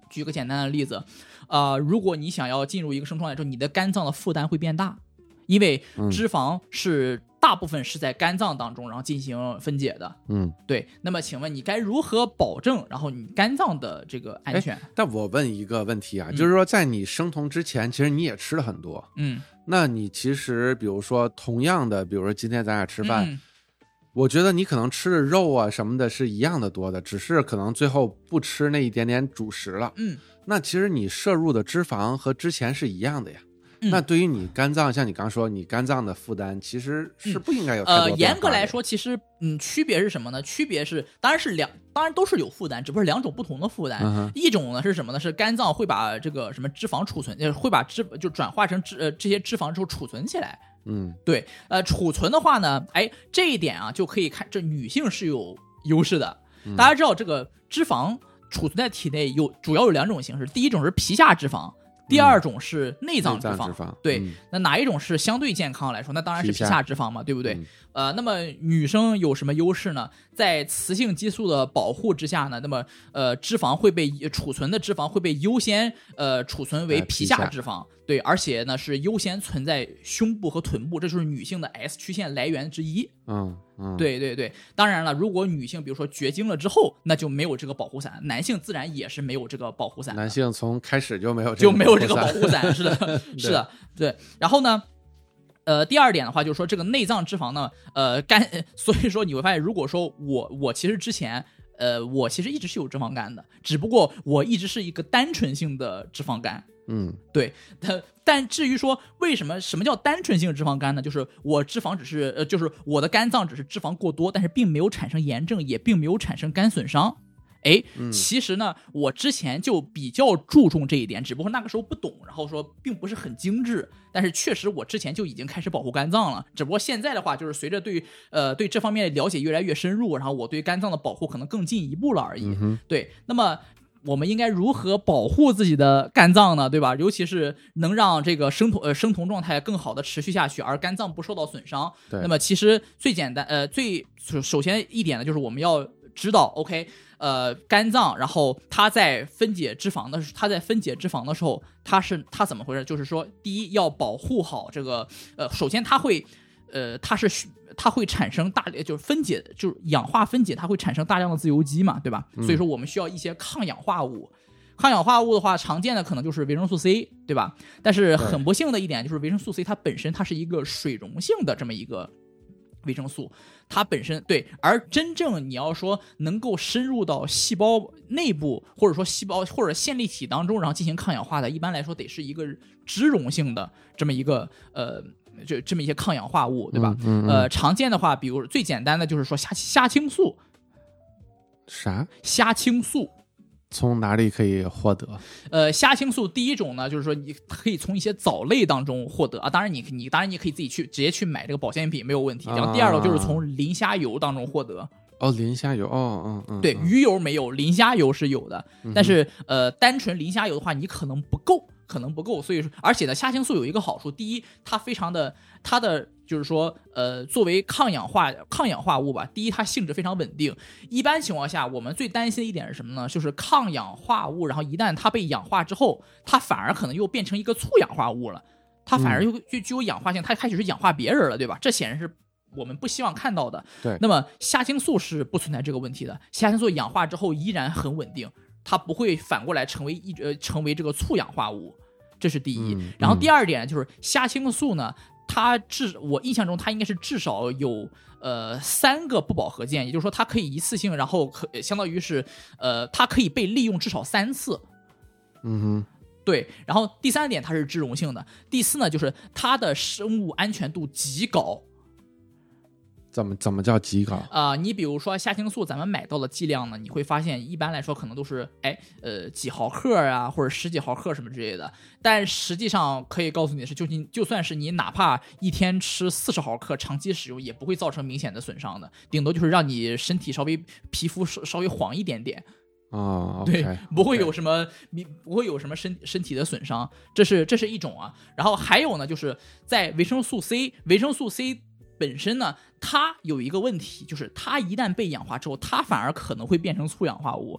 举个简单的例子，呃，如果你想要进入一个生酮状态之后，你的肝脏的负担会变大，因为脂肪是大部分是在肝脏当中，然后进行分解的。嗯，对。那么，请问你该如何保证，然后你肝脏的这个安全？ 但我问一个问题啊， 嗯、 就是说，在你生酮之前，其实你也吃了很多。 嗯， 那你其实，比如说，同样的，比如说今天咱俩吃饭。 嗯我觉得你可能吃的肉啊什么的是一样的多的，只是可能最后不吃那一点点主食了。 嗯， 那其实你摄入的脂肪和之前是一样的呀。 嗯、 那对于你肝脏，像你刚说，你肝脏的负担其实是不应该有太多变化的。 呃，严格来说，其实嗯，区别是什么呢？区别是当然是两，当然都是有负担，只不过是两种不同的负担。 嗯、 一种呢是什么呢？是肝脏会把这个什么脂肪储存，呃，会把脂就转化成脂呃这些脂肪之后储存起来。 嗯， 对，呃，储存的话呢，哎，这一点啊就可以看，这女性是有优势的。 嗯、 大家知道，这个脂肪储存在体内有主要有两种形式，第一种是皮下脂肪，第二种是内脏脂肪。 嗯、脂肪对、 嗯， 那哪一种是相对健康来说？那当然是皮下脂肪嘛，对不对？ 嗯、 呃，那么女生有什么优势呢？在雌性激素的保护之下呢，那么呃，脂肪会被储存的脂肪会被优先呃储存为皮下脂肪。对，而且呢是优先存在胸部和臀部，这就是女性的 S 曲线来源之一。 嗯嗯， 对对对。当然了，如果女性比如说绝经了之后，那就没有这个保护伞。男性自然也是没有这个保护伞。 男性从开始就没有这个就没有这个保护伞，是的，是的，对。然后呢？呃，第二点的话，就是说这个内脏脂肪呢，呃，肝，所以说你会发现，如果说我我其实之前，呃，我其实一直是有脂肪肝的，只不过我一直是一个单纯性的脂肪肝。 嗯， 对。但但至于说为什么什么叫单纯性脂肪肝呢？就是我脂肪只是呃，就是我的肝脏只是脂肪过多，但是并没有产生炎症，也并没有产生肝损伤。哎，其实呢，我之前就比较注重这一点，只不过那个时候不懂，然后说并不是很精致。但是确实，我之前就已经开始保护肝脏了。只不过现在的话，就是随着对呃对这方面了解越来越深入，然后我对肝脏的保护可能更进一步了而已。 嗯、 对，那么我们应该如何保护自己的肝脏呢？对吧？尤其是能让这个生酮呃生酮状态更好的持续下去，而肝脏不受到损伤。 对， 那么其实最简单呃最首先一点呢，就是我们要知道 OK。呃，肝脏，然后它在分解脂肪的，它在分解脂肪的时候，它是它怎么回事？就是说，第一要保护好这个，呃，首先它会，呃，它是它会产生大量，就是分解，就是氧化分解，它会产生大量的自由基嘛，对吧？ 嗯、 所以说我们需要一些抗氧化物。抗氧化物的话，常见的可能就是维生素 C， 对吧？但是很不幸的一点就是维生素 C 它本身它是一个水溶性的这么一个维生素。它本身对，而真正你要说能够深入到细胞内部，或者说细胞或者线粒体当中，然后进行抗氧化的，一般来说得是一个脂溶性的这么一个呃，就这么一些抗氧化物，对吧？ 嗯嗯嗯、 呃，常见的话，比如最简单的就是说虾虾青素。 啥？ 虾青素。 从哪里可以获得？ 呃，虾青素第一种呢，就是说你可以从一些藻类当中获得啊，当然你你当然你可以自己去直接去买这个保健品没有问题。然后第二个就是从磷虾油当中获得。 哦，磷虾油，哦，嗯嗯， 对，鱼油没有，磷虾油是有的， 嗯、 但是呃，单纯磷虾油的话，你可能不够，可能不够。所以说，而且呢，虾青素有一个好处，第一，它非常的，它的。就是说，呃，作为抗氧化抗氧化物吧，第一，它性质非常稳定。一般情况下，我们最担心的一点是什么呢？就是抗氧化物，然后一旦它被氧化之后，它反而可能又变成一个促氧化物了，它反而又就具有氧化性，它开始是氧化别人了，对吧？这显然是我们不希望看到的。 对。 那么虾青素是不存在这个问题的，虾青素氧化之后依然很稳定，它不会反过来成为一呃成为这个促氧化物，这是第一。 嗯、 然后第二点就是虾青素呢。它至我印象中，它应该是至少有呃三个不饱和键，也就是说，它可以一次性，然后可相当于是呃，它可以被利用至少三次。 嗯哼， 对。然后第三点，它是脂溶性的。第四呢，就是它的生物安全度极高。 怎么怎么叫极高啊、呃？你比如说虾青素，咱们买到的剂量呢，你会发现一般来说可能都是哎呃几毫克啊，或者十几毫克什么之类的。但实际上可以告诉你的是，就你就算是你哪怕一天吃四十毫克，长期使用也不会造成明显的损伤的，顶多就是让你身体稍微皮肤稍微黄一点点。 哦， 对， okay, 不会有什么，你、okay. 不会有什么身身体的损伤，这是这是一种啊。然后还有呢，就是在维生素 C， 维生素 C 本身呢，它有一个问题，就是它一旦被氧化之后，它反而可能会变成促氧化物，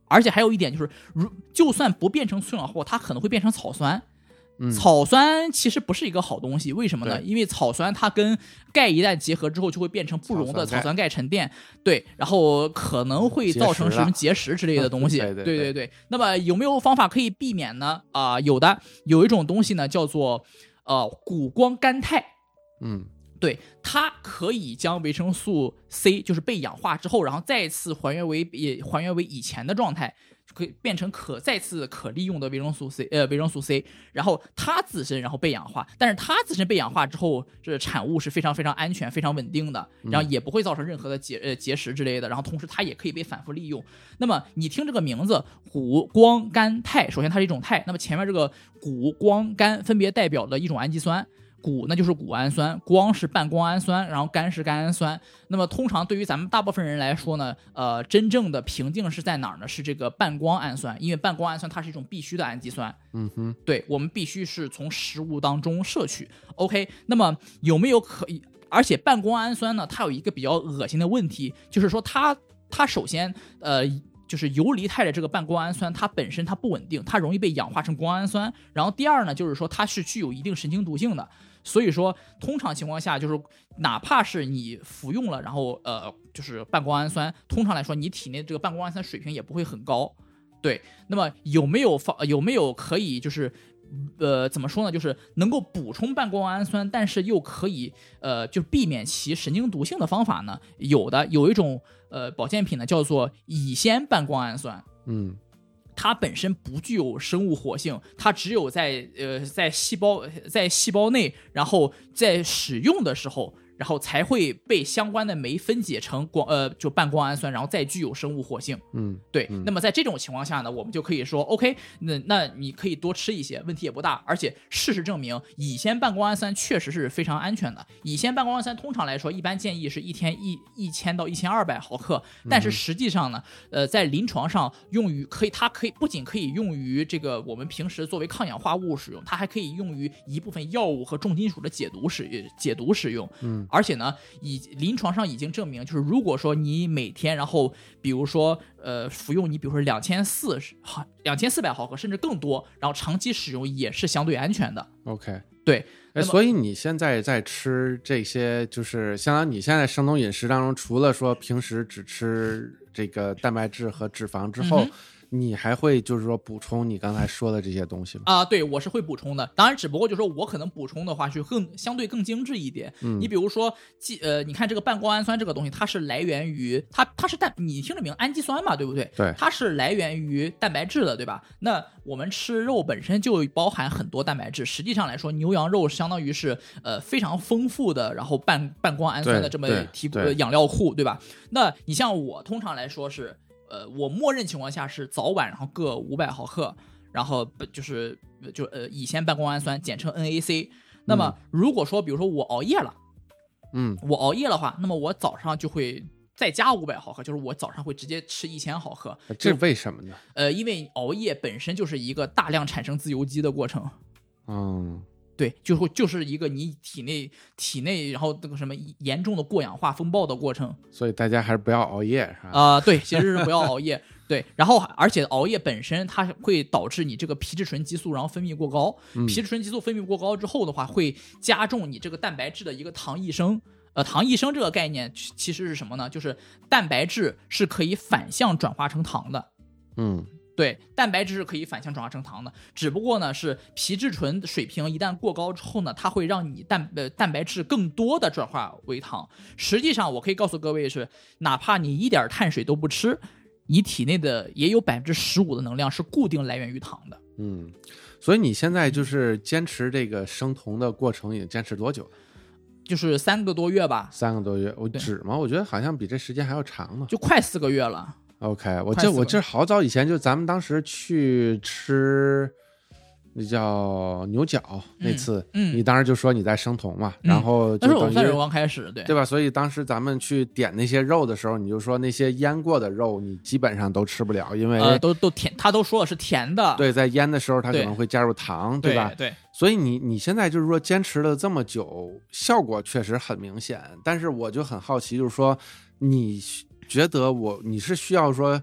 而且还有一点就是，如就算不变成催氧化物，它可能会变成草酸。 嗯、 草酸其实不是一个好东西，为什么呢？因为草酸它跟钙一旦结合之后，就会变成不溶的草酸钙沉淀，对，然后可能会造成什么结石之类的东西。 对对对, 对对。那么有没有方法可以避免呢？啊、呃，有的，有一种东西呢叫做呃谷胱甘肽。 嗯。 对，它可以将维生素 C 就是被氧化之后，然后再次还原为也还原为以前的状态，可以变成可再次可利用的维生素 C， 呃，维生素 C， 然后它自身然后被氧化，但是它自身被氧化之后，这产物是非常非常安全、非常稳定的，然后也不会造成任何的结呃结石之类的，然后同时它也可以被反复利用。那么你听这个名字谷胱甘肽，首先它是一种肽，那么前面这个谷胱甘分别代表的一种氨基酸。谷那就是谷氨酸，胱是半胱氨酸，然后甘是甘氨酸。那么通常对于咱们大部分人来说呢，呃，真正的瓶颈是在哪儿呢？是这个半胱氨酸，因为半胱氨酸它是一种必需的氨基酸。 嗯哼， 对，我们必须是从食物当中摄取。OK， 那么有没有可以？而且半胱氨酸呢，它有一个比较恶心的问题，就是说它它首先呃。就是游离态的这个半胱氨酸，它本身它不稳定，它容易被氧化成胱氨酸。然后第二呢，就是说它是具有一定神经毒性的，所以说通常情况下，就是哪怕是你服用了，然后呃，就是半胱氨酸，通常来说你体内这个半胱氨酸水平也不会很高。对，那么有没有方有没有可以就是呃怎么说呢？就是能够补充半胱氨酸，但是又可以呃就避免其神经毒性的方法呢？有的，有一种。呃，保健品呢叫做乙酰半胱氨酸， 嗯， 它本身不具有生物活性，它只有在呃在细胞在细胞内，然后在使用的时候，然后才会被相关的酶分解成光呃就半胱氨酸，然后再具有生物活性。 嗯， 对。 嗯、 那么在这种情况下呢，我们就可以说 OK， 那那你可以多吃一些，问题也不大。而且事实证明，乙酰半胱氨酸确实是非常安全的。乙酰半胱氨酸通常来说，一般建议是一天一一千到一千二百毫克，但是实际上呢，呃，在临床上用于可以，它可以不仅可以用于这个我们平时作为抗氧化物使用，它还可以用于一部分药物和重金属的解毒使解毒使用。 嗯。 而且呢，以临床上已经证明，就是如果说你每天，然后比如说呃服用你比如说两千四毫两千四百毫克甚至更多，然后长期使用也是相对安全的。 OK， 对。 哎，所以你现在在吃这些，就是相当于你现在生酮饮食当中，除了说平时只吃这个蛋白质和脂肪之后。嗯，你还会就是说补充你刚才说的这些东西吗？ 啊、呃，对，我是会补充的。当然，只不过就是说我可能补充的话是更相对更精致一点。嗯，你比如说，呃，你看这个半胱氨酸这个东西，它是来源于它它是蛋，你听着名氨基酸嘛，对不对？ 对， 它是来源于蛋白质的，对吧？那我们吃肉本身就包含很多蛋白质，实际上来说，牛羊肉相当于是呃非常丰富的，然后半半胱氨酸的这么提供养料库，对吧？那你像我通常来说是。呃，我默认情况下是早晚，然后各五百毫克，然后就是就呃乙酰半胱氨酸，简称 N A C。那么如果说，比如说我熬夜了， 嗯， 我熬夜的话，那么我早上就会再加五百毫克，就是我早上会直接吃一千毫克。 这为什么呢？ 呃，因为熬夜本身就是一个大量产生自由基的过程。 嗯。 对，就会就是一个你体内体内，然后那个什么严重的过氧化风暴的过程。 所以大家还是不要熬夜，是吧？ 啊、呃，对，其实是不要熬夜。对，然后而且熬夜本身它会导致你这个皮质醇激素然后分泌过高， 嗯、 皮质醇激素分泌过高之后的话，会加重你这个蛋白质的一个糖异生。呃，糖异生这个概念其实是什么呢？就是蛋白质是可以反向转化成糖的。 嗯。 对，蛋白质是可以反向转化成糖的，只不过呢是皮质醇水平一旦过高之后呢，它会让你蛋呃蛋白质更多的转化为糖。实际上，我可以告诉各位是，哪怕你一点碳水都不吃，你体内的也有百分之十五的能量是固定来源于糖的。 嗯，所以你现在就是坚持这个生酮的过程，已经坚持多久了？ 就是三个多月吧。 三个多月，我止吗？我觉得好像比这时间还要长呢， 就快四个月了。 OK， 我这我这好早以前就咱们当时去吃那叫牛角、嗯、那次、嗯，你当时就说你在生酮嘛，嗯、然后就那是我算是刚开始，对对吧？所以当时咱们去点那些肉的时候，你就说那些腌过的肉你基本上都吃不了，因为、 呃、都都甜，他都说的是甜的。 对，在腌的时候它可能会加入糖， 对, 对吧？ 对。对所以你你现在就是说坚持了这么久，效果确实很明显，但是我就很好奇，就是说你。觉得我你是需要说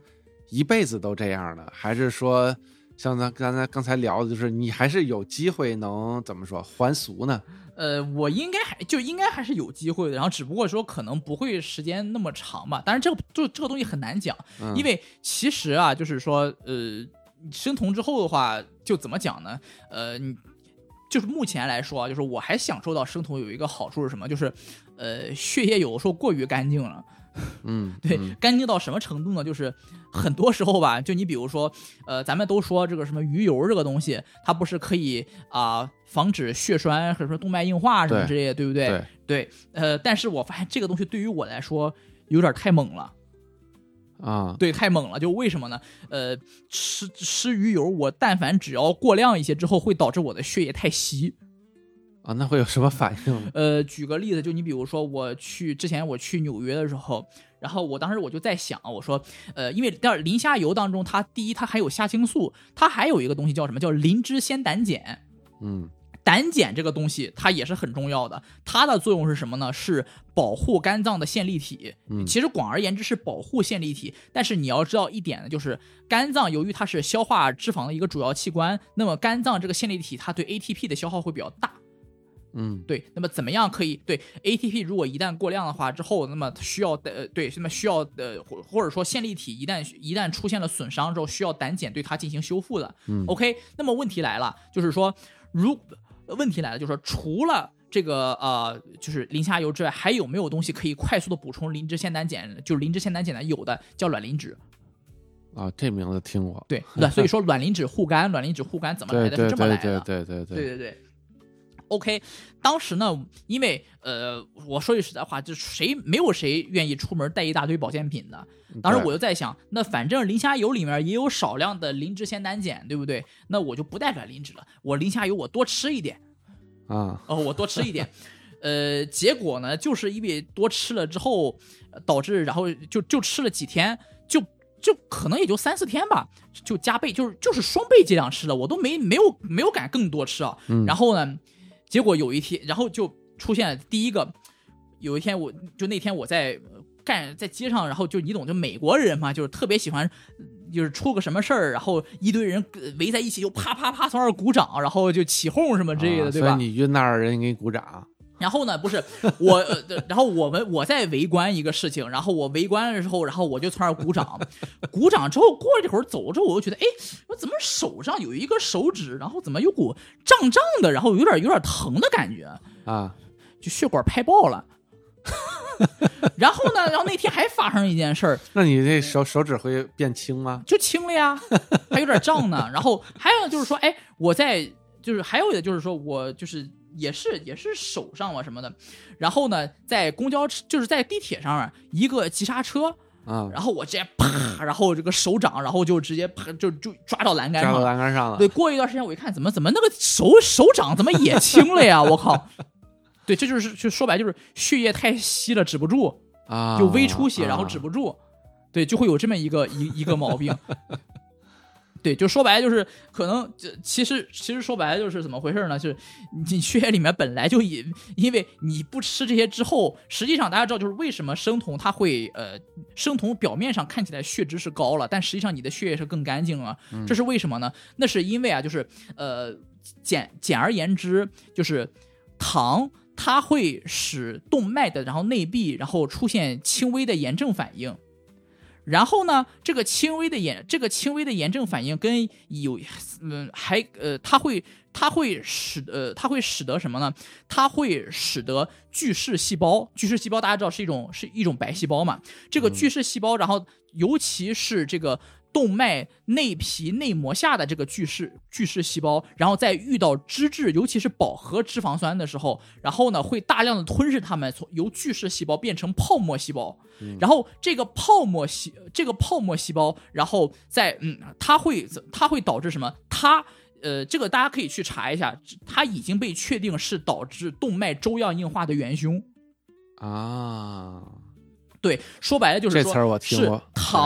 一辈子都这样的，还是说像咱刚才刚才聊的，就是你还是有机会能怎么说还俗呢？ 呃，我应该还就应该还是有机会的，然后只不过说可能不会时间那么长吧。当然，这个就这个东西很难讲， 嗯、 因为其实啊，就是说，呃，生酮之后的话，就怎么讲呢？呃，你就是目前来说啊，就是我还享受到生酮有一个好处是什么？就是，呃，血液有的时候过于干净了。 嗯， 对， 嗯干净到什么程度呢？就是很多时候吧，就你比如说，呃，咱们都说这个什么鱼油这个东西，它不是可以啊、呃、防止血栓或者说动脉硬化什么之类的， 对, 对不对？ 对对，呃，但是我发现这个东西对于我来说有点太猛了。 啊， 对，太猛了。就为什么呢？呃，吃吃鱼油，我但凡只要过量一些之后，会导致我的血液太稀。 啊，那会有什么反应呢？ 呃，举个例子，就你比如说，我去之前我去纽约的时候，然后我当时我就在想，我说，呃，因为磷虾油当中，它第一它含有虾青素，它还有一个东西叫什么？叫磷脂酰胆碱。 嗯， 胆碱这个东西它也是很重要的，它的作用是什么呢？是保护肝脏的线粒体。 嗯， 其实广而言之是保护线粒体，但是你要知道一点呢，就是肝脏由于它是消化脂肪的一个主要器官，那么肝脏这个线粒体它对 A T P 的消耗会比较大。 嗯， 对，那么怎么样可以对 A T P 如果一旦过量的话之后，那么需要呃对，那么需要呃或或者说线粒体一旦一旦出现了损伤之后，需要胆碱对它进行修复的。 嗯 ，OK， 那么问题来了，就是说如问题来了，就是说除了这个呃就是磷虾油之外，还有没有东西可以快速的补充磷脂酰胆碱？就是磷脂酰胆碱的有的叫卵磷脂。 啊，这名字听过。 对，所以说卵磷脂护肝，卵磷脂护肝怎么来的？ 对是这么来的。 对对对对对对对。OK， 当时呢，因为呃，我说句实在话，就谁没有谁愿意出门带一大堆保健品的。当时我就在想，那反正磷虾油里面也有少量的磷脂酰胆碱，对不对？那我就不带卵磷脂了，我磷虾油我多吃一点啊， 哦，我多吃一点。呃，结果呢，就是因为多吃了之后，导致然后就就吃了几天，就就可能也就三四天吧，就加倍，就是就是双倍剂量吃了，我都没没有没有敢更多吃啊。 嗯、 然后呢？结果有一天，然后就出现了第一个，有一天我就那天我在干在街上，然后就你懂，就美国人嘛，就是特别喜欢，就是出个什么事儿，然后一堆人围在一起就啪啪啪从那儿鼓掌，然后就起哄什么之类的， 啊、 对吧？ 所以你晕那儿人给你鼓掌。 然后呢，不是我、呃，然后我们我在围观一个事情，然后我围观的时候，然后我就从那儿鼓掌，鼓掌之后过了一会儿走之后，我就觉得，哎，我怎么手上有一个手指，然后怎么有股胀胀的，然后有点有点疼的感觉啊， 就血管拍爆了。然后呢，然后那天还发生一件事儿， 那你这手手指会变轻吗？ 就轻了呀，还有点胀呢。然后还有就是说，哎，我在就是还有的就是说我就是。也是也是手上啊什么的，然后呢，在公交就是在地铁上啊，一个急刹车啊， 然后我直接啪，然后这个手掌，然后就直接啪就就抓到栏杆上， 抓到栏杆上了。 对，过一段时间我一看，怎么怎么那个手手掌怎么也轻了呀？我靠！对，这就是就说白就是血液太稀了，止不住啊， 就微出血， 啊、 然后止不住，对，就会有这么一个一一个毛病。对，就说白了就是可能，其实其实说白了就是怎么回事呢？就是你血液里面本来就因因为你不吃这些之后，实际上大家知道就是为什么生酮它会呃生酮表面上看起来血脂是高了，但实际上你的血液是更干净了， 嗯、 这是为什么呢？那是因为啊，就是呃简简而言之，就是糖它会使动脉的然后内壁然后出现轻微的炎症反应。然后呢，这个轻微的炎，这个轻微的炎症反应跟有，嗯，还呃，它会，它会使呃，它会使得什么呢？它会使得巨噬细胞，巨噬细胞大家知道是一种是一种白细胞嘛？这个巨噬细胞，然后尤其是这个动脉内皮内膜下的这个巨噬巨噬细胞，然后在遇到脂质，尤其是饱和脂肪酸的时候，然后呢会大量的吞噬它们，从由巨噬细胞变成泡沫细胞。然后这个泡沫细这个泡沫细胞，然后在嗯，它会它会导致什么？它呃，这个大家可以去查一下，它已经被确定是导致动脉粥样硬化的元凶啊。 对，说白了就是说， 这词儿我听过， 是糖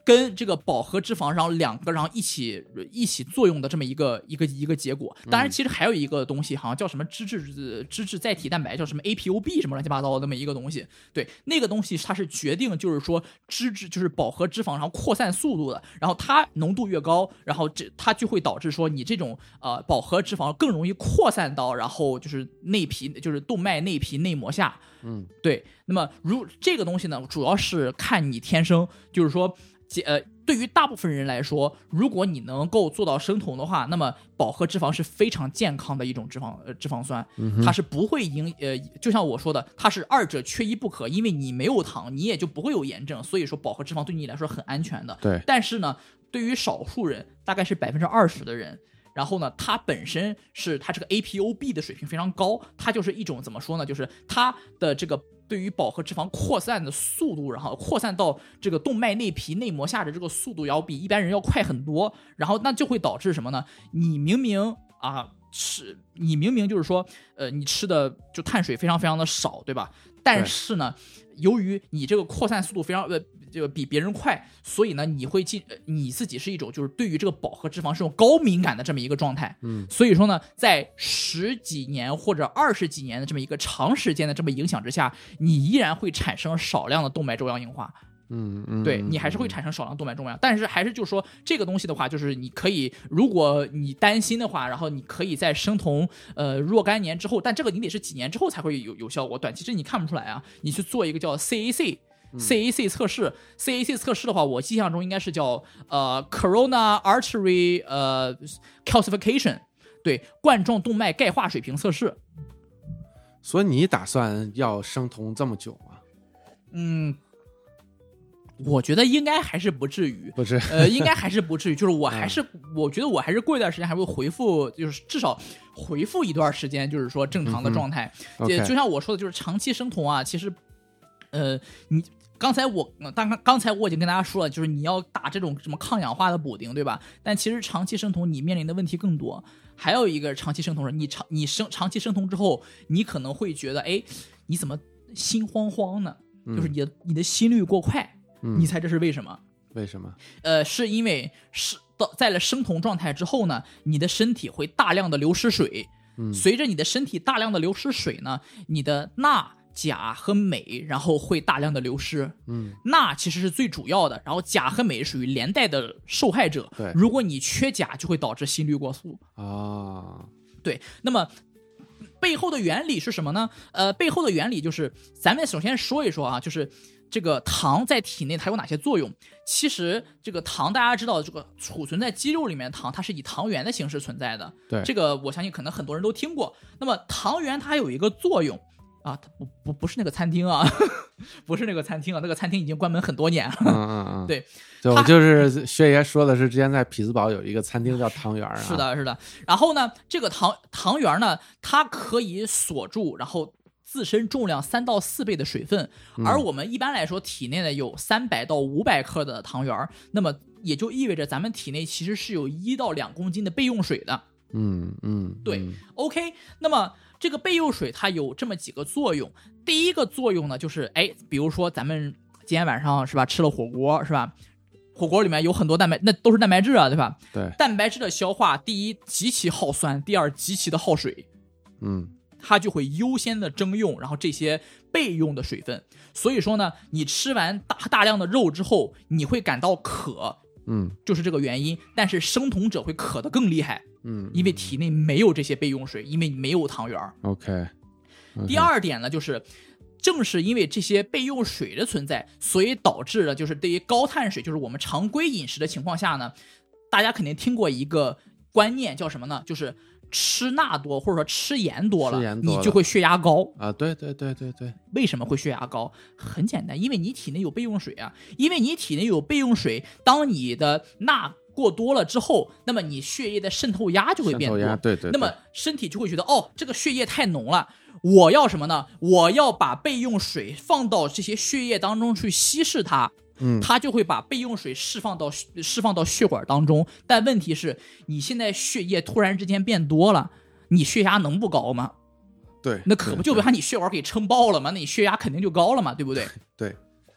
跟这个饱和脂肪然后两个然后一起一起作用的这么一个一个一个结果。当然，其实还有一个东西，好像叫什么脂质脂质载体蛋白，叫什么 A P O B 什么乱七八糟的那么一个东西。对，那个东西它是决定就是说脂质就是饱和脂肪然后扩散速度的，然后它浓度越高，然后这它就会导致说你这种呃饱和脂肪更容易扩散到然后就是内皮就是动脉内皮内膜下。 嗯， 对。那么如这个东西呢，主要是看你天生，就是说呃，对于大部分人来说，如果你能够做到生酮的话，那么饱和脂肪是非常健康的一种脂肪呃脂肪酸， 嗯、 它是不会影呃，就像我说的，它是二者缺一不可，因为你没有糖，你也就不会有炎症，所以说饱和脂肪对你来说很安全的。 对， 但是呢，对于少数人，大概是百分之二十的人。然后呢，它本身是它这个 A P O B 的水平非常高，它就是一种怎么说呢？就是它的这个对于饱和脂肪扩散的速度，然后扩散到这个动脉内皮内膜下的这个速度要比一般人要快很多。然后那就会导致什么呢？你明明啊吃，你明明就是说，呃，你吃的就碳水非常非常的少，对吧？但是呢，由于你这个扩散速度非常呃。就比别人快，所以呢，你会进你自己是一种就是对于这个饱和脂肪是种高敏感的这么一个状态。 嗯， 所以说呢，在十几年或者二十几年的这么一个长时间的这么影响之下，你依然会产生少量的动脉粥样硬化。 嗯嗯， 对，你还是会产生少量动脉粥样，但是还是就是说这个东西的话，就是你可以，如果你担心的话，然后你可以在生酮呃若干年之后，但这个你得是几年之后才会有有效果，短期之内你看不出来啊。你去做一个叫 C A C。C A C 测试 ，C A C 测试的话，我印象中应该是叫呃 Corona Artery 呃 Calcification， 对，冠状动脉钙化水平测试。 所以你打算要生酮这么久吗？ 嗯，我觉得应该还是不至于， 不是， 呃，应该还是不至于，就是我还是、嗯、我觉得我还是过一段时间还会回复，就是至少回复一段时间，就是说正常的状态。 嗯、 也就像我说的，就是长期生酮啊，其实，呃，你。刚才我刚刚才我已经跟大家说了，就是你要打这种什么抗氧化的补丁，对吧？但其实长期生酮你面临的问题更多。还有一个长期生酮是，你长你生长期生酮之后，你可能会觉得，哎，你怎么心慌慌呢？就是你的、嗯、你的心率过快， 嗯、 你猜这是为什么？ 为什么？ 呃，是因为是到在了生酮状态之后呢，你的身体会大量的流失水。 嗯， 随着你的身体大量的流失水呢，你的钠、钾和镁，然后会大量的流失。 嗯， 钠其实是最主要的，然后钾和镁属于连带的受害者。 对， 如果你缺钾，就会导致心率过速。 啊， 对，那么背后的原理是什么呢？呃，背后的原理就是咱们首先说一说啊，就是这个糖在体内它有哪些作用？其实这个糖大家知道，这个储存在肌肉里面的糖，它是以糖原的形式存在的。 对， 这个我相信可能很多人都听过。那么糖原它有一个作用。啊，它不不不是那个餐厅啊，不是那个餐厅啊，那个餐厅已经关门很多年了。 嗯嗯嗯， 对， 就就是薛爷说的是，之前在匹兹堡有一个餐厅叫糖圆啊。 是的，是的。然后呢，这个糖糖圆呢，它可以锁住，然后自身重量三到四倍的水分。而我们一般来说，体内呢有三百到五百克的糖圆，那么也就意味着咱们体内其实是有一到两公斤的备用水的。 嗯嗯， 对、 嗯、 ，OK， 那么。这个备用水它有这么几个作用，第一个作用呢，就是哎，比如说咱们今天晚上是吧，吃了火锅是吧？火锅里面有很多蛋白，那都是蛋白质啊，对吧？ 对。 蛋白质的消化，第一极其耗酸，第二极其的耗水。 嗯。 它就会优先的征用，然后这些备用的水分。所以说呢，你吃完大大量的肉之后，你会感到渴， 嗯， 就是这个原因。但是生酮者会渴得更厉害。 嗯， 因为体内没有这些备用水，因为没有糖原。 OK。 第二点呢，就是正是因为这些备用水的存在，所以导致了就是对于高碳水，就是我们常规饮食的情况下呢，大家肯定听过一个观念叫什么呢？就是吃钠多或者说吃盐多了， 盐多了你就会血压高啊。对对对对对。 为什么会血压高？很简单，因为你体内有备用水啊，因为你体内有备用水，当你的钠过多了之后，那么你血液的渗透压就会变多， 对 对, 对。 那么身体就会觉得，哦，这个血液太浓了，我要什么呢？我要把备用水放到这些血液当中去稀释它， 嗯， 它就会把备用水释放到释放到血管当中。但问题是，你现在血液突然之间变多了，你血压能不高吗？ 对， 那可不就把你血管给撑爆了吗？那你血压肯定就高了嘛，对不对？ 对。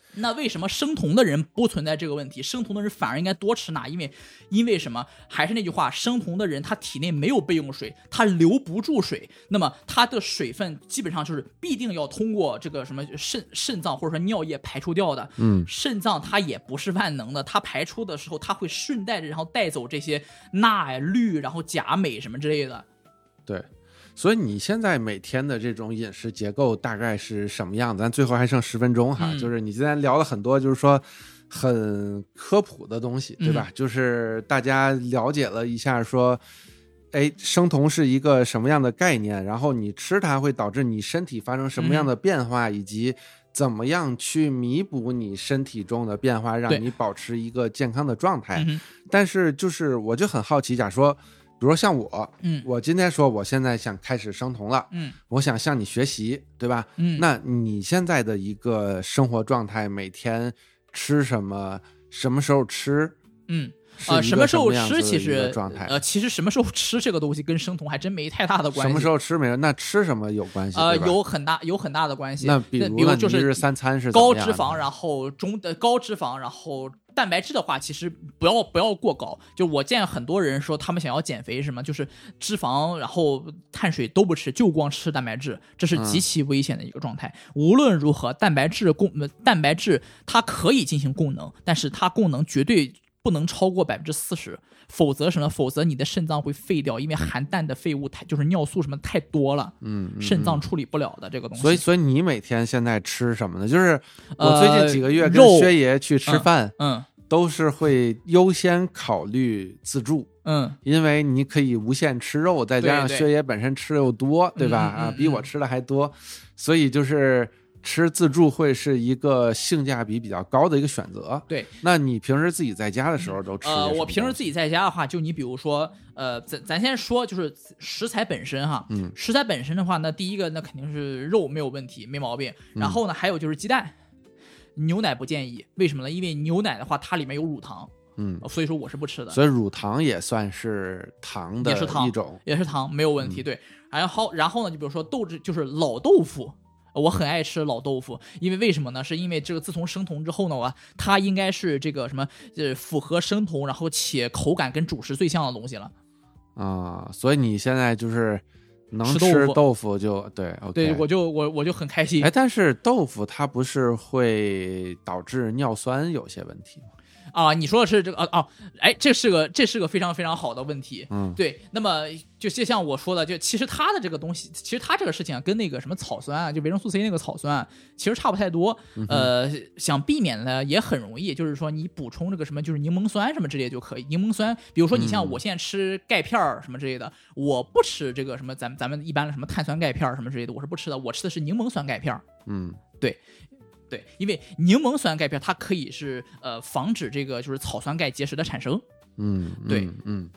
那为什么生酮的人不存在这个问题？生酮的人反而应该多吃钠，因为因为什么？还是那句话，生酮的人他体内没有备用水，他留不住水，那么他的水分基本上就是必定要通过这个什么肾肾脏或者说尿液排出掉的。 嗯， 肾脏它也不是万能的，它排出的时候，它会顺带着然后带走这些钠呀、氯，然后钾、镁什么之类的。 对。所以你现在每天的这种饮食结构大概是什么样子？咱最后还剩十分钟哈， 嗯、 就是你今天聊了很多，就是说很科普的东西，对吧？ 嗯、 就是大家了解了一下说，哎，生酮是一个什么样的概念，然后你吃它会导致你身体发生什么样的变化，嗯、以及怎么样去弥补你身体中的变化，让你保持一个健康的状态。 嗯、 但是就是我就很好奇，假如说比如说像我， 嗯， 我今天说我现在想开始生酮了， 嗯， 我想向你学习，对吧？ 嗯， 那你现在的一个生活状态，每天吃什么，什么时候吃， 嗯，呃，什么时候吃，其实状态， 呃，其实什么时候吃这个东西跟生酮还真没太大的关系。 什么时候吃没有？那吃什么有关系？ 呃，有很大有很大的关系。 那比如， 比如就是一日三餐是高脂肪，然后中的高脂肪，然后。蛋白质的话，其实不要不要过高。就我见很多人说，他们想要减肥，什么就是脂肪，然后碳水都不吃，就光吃蛋白质，这是极其危险的一个状态。嗯、无论如何，蛋白质供蛋白质它可以进行供能，但是它供能绝对不能超过百分之四十，否则什么？否则你的肾脏会废掉，因为含氮的废物太就是尿素什么太多了， 嗯，嗯肾脏处理不了的这个东西。 所以，所以你每天现在吃什么呢？就是我最近几个月跟薛爷去吃饭， 呃、嗯。嗯都是会优先考虑自助， 嗯， 因为你可以无限吃肉，再加上薛爷本身吃的又多， 对, 对吧？ 嗯、 啊，比我吃的还多，所以就是吃自助会是一个性价比比较高的一个选择。 对， 那你平时自己在家的时候都吃？ 呃，我平时自己在家的话，就你比如说，呃，咱咱先说就是食材本身哈， 嗯， 食材本身的话，那第一个那肯定是肉没有问题，没毛病。然后呢，还有就是鸡蛋。牛奶不建议，为什么呢？因为牛奶的话，它里面有乳糖， 嗯， 所以说我是不吃的。 所以乳糖也算是糖的一种， 也是糖，也是糖，没有问题。 嗯、 对，然后然后呢，就比如说豆制，就是老豆腐，我很爱吃老豆腐，因为为什么呢？是因为这个自从生酮之后呢，我它应该是这个什么，呃，符合生酮，然后且口感跟主食最像的东西了。 啊，所以你现在就是。能吃吃豆豆腐就对 ，OK， 对，我就我我就很开心。 哎，但是豆腐它不是会导致尿酸有些问题吗？ 啊，你说的是这个啊啊，哎，这是个这是个非常非常好的问题。 嗯， 对。那么就就像我说的，就其实它的这个东西，其实它这个事情啊，跟那个什么草酸啊，就维生素 C 那个草酸啊，其实差不太多。 嗯、 呃，想避免呢也很容易，就是说你补充这个什么，就是柠檬酸什么之类就可以。柠檬酸，比如说你像我现在吃钙片什么之类的，嗯、我不吃这个什么咱们咱们一般的什么碳酸钙片什么之类的，我是不吃的，我吃的是柠檬酸钙片。 嗯， 对。对，因为柠檬酸钙片它可以是呃防止这个就是草酸钙结石的产生。 嗯， 对， 嗯。嗯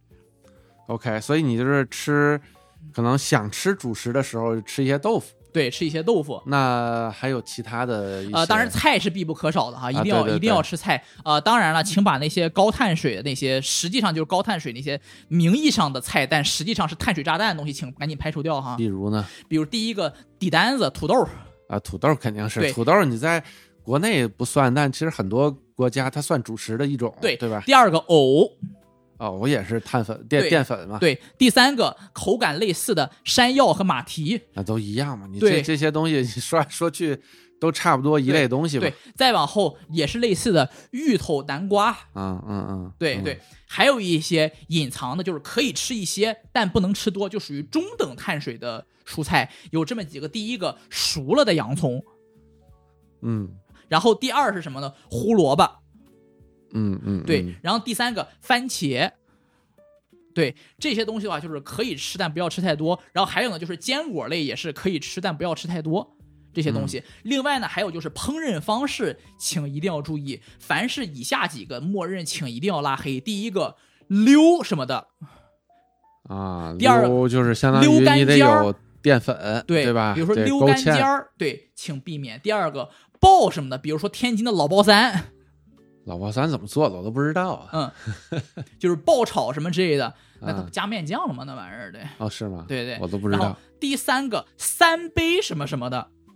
OK， 所以你就是吃，可能想吃主食的时候吃一些豆腐。 对，吃一些豆腐。 那还有其他的一些？ 呃，当然菜是必不可少的哈，一定要、 啊、对对对一定要吃菜。呃，当然了，请把那些高碳水的那些，实际上就是高碳水那些名义上的菜，但实际上是碳水炸弹的东西，请赶紧排除掉哈。 比如呢？ 比如第一个地单子、土豆。 啊，土豆肯定是土豆，你在国内不算，但其实很多国家它算主食的一种， 对对吧？ 第二个藕， 藕也是碳粉淀淀粉嘛。 对，第三个口感类似的山药和马蹄， 那都一样嘛。你这这些东西你说来说去都差不多一类东西吧。 对，再往后也是类似的芋头、南瓜。 嗯嗯嗯， 对对，还有一些隐藏的，就是可以吃一些，但不能吃多，就属于中等碳水的蔬菜，有这么几个。第一个，熟了的洋葱。 嗯， 然后第二是什么呢？胡萝卜。 嗯嗯， 对，然后第三个番茄。对，这些东西的话就是可以吃，但不要吃太多。然后还有呢，就是坚果类也是可以吃，但不要吃太多。这些东西、嗯、另外呢还有就是烹饪方式请一定要注意，凡是以下几个默认请一定要拉黑。第一个溜什么的啊， 第二溜就是相当于你得有淀粉， 对对吧？ 比如说溜干尖儿，对，请避免。第二个爆什么的，比如说天津的老爆三。 老爆三怎么做的我都不知道啊。 嗯，就是爆炒什么之类的，那它不加面酱了吗？那玩意儿对。 哦，是吗？ 对对， 我都不知道。 第三个三杯什么什么的，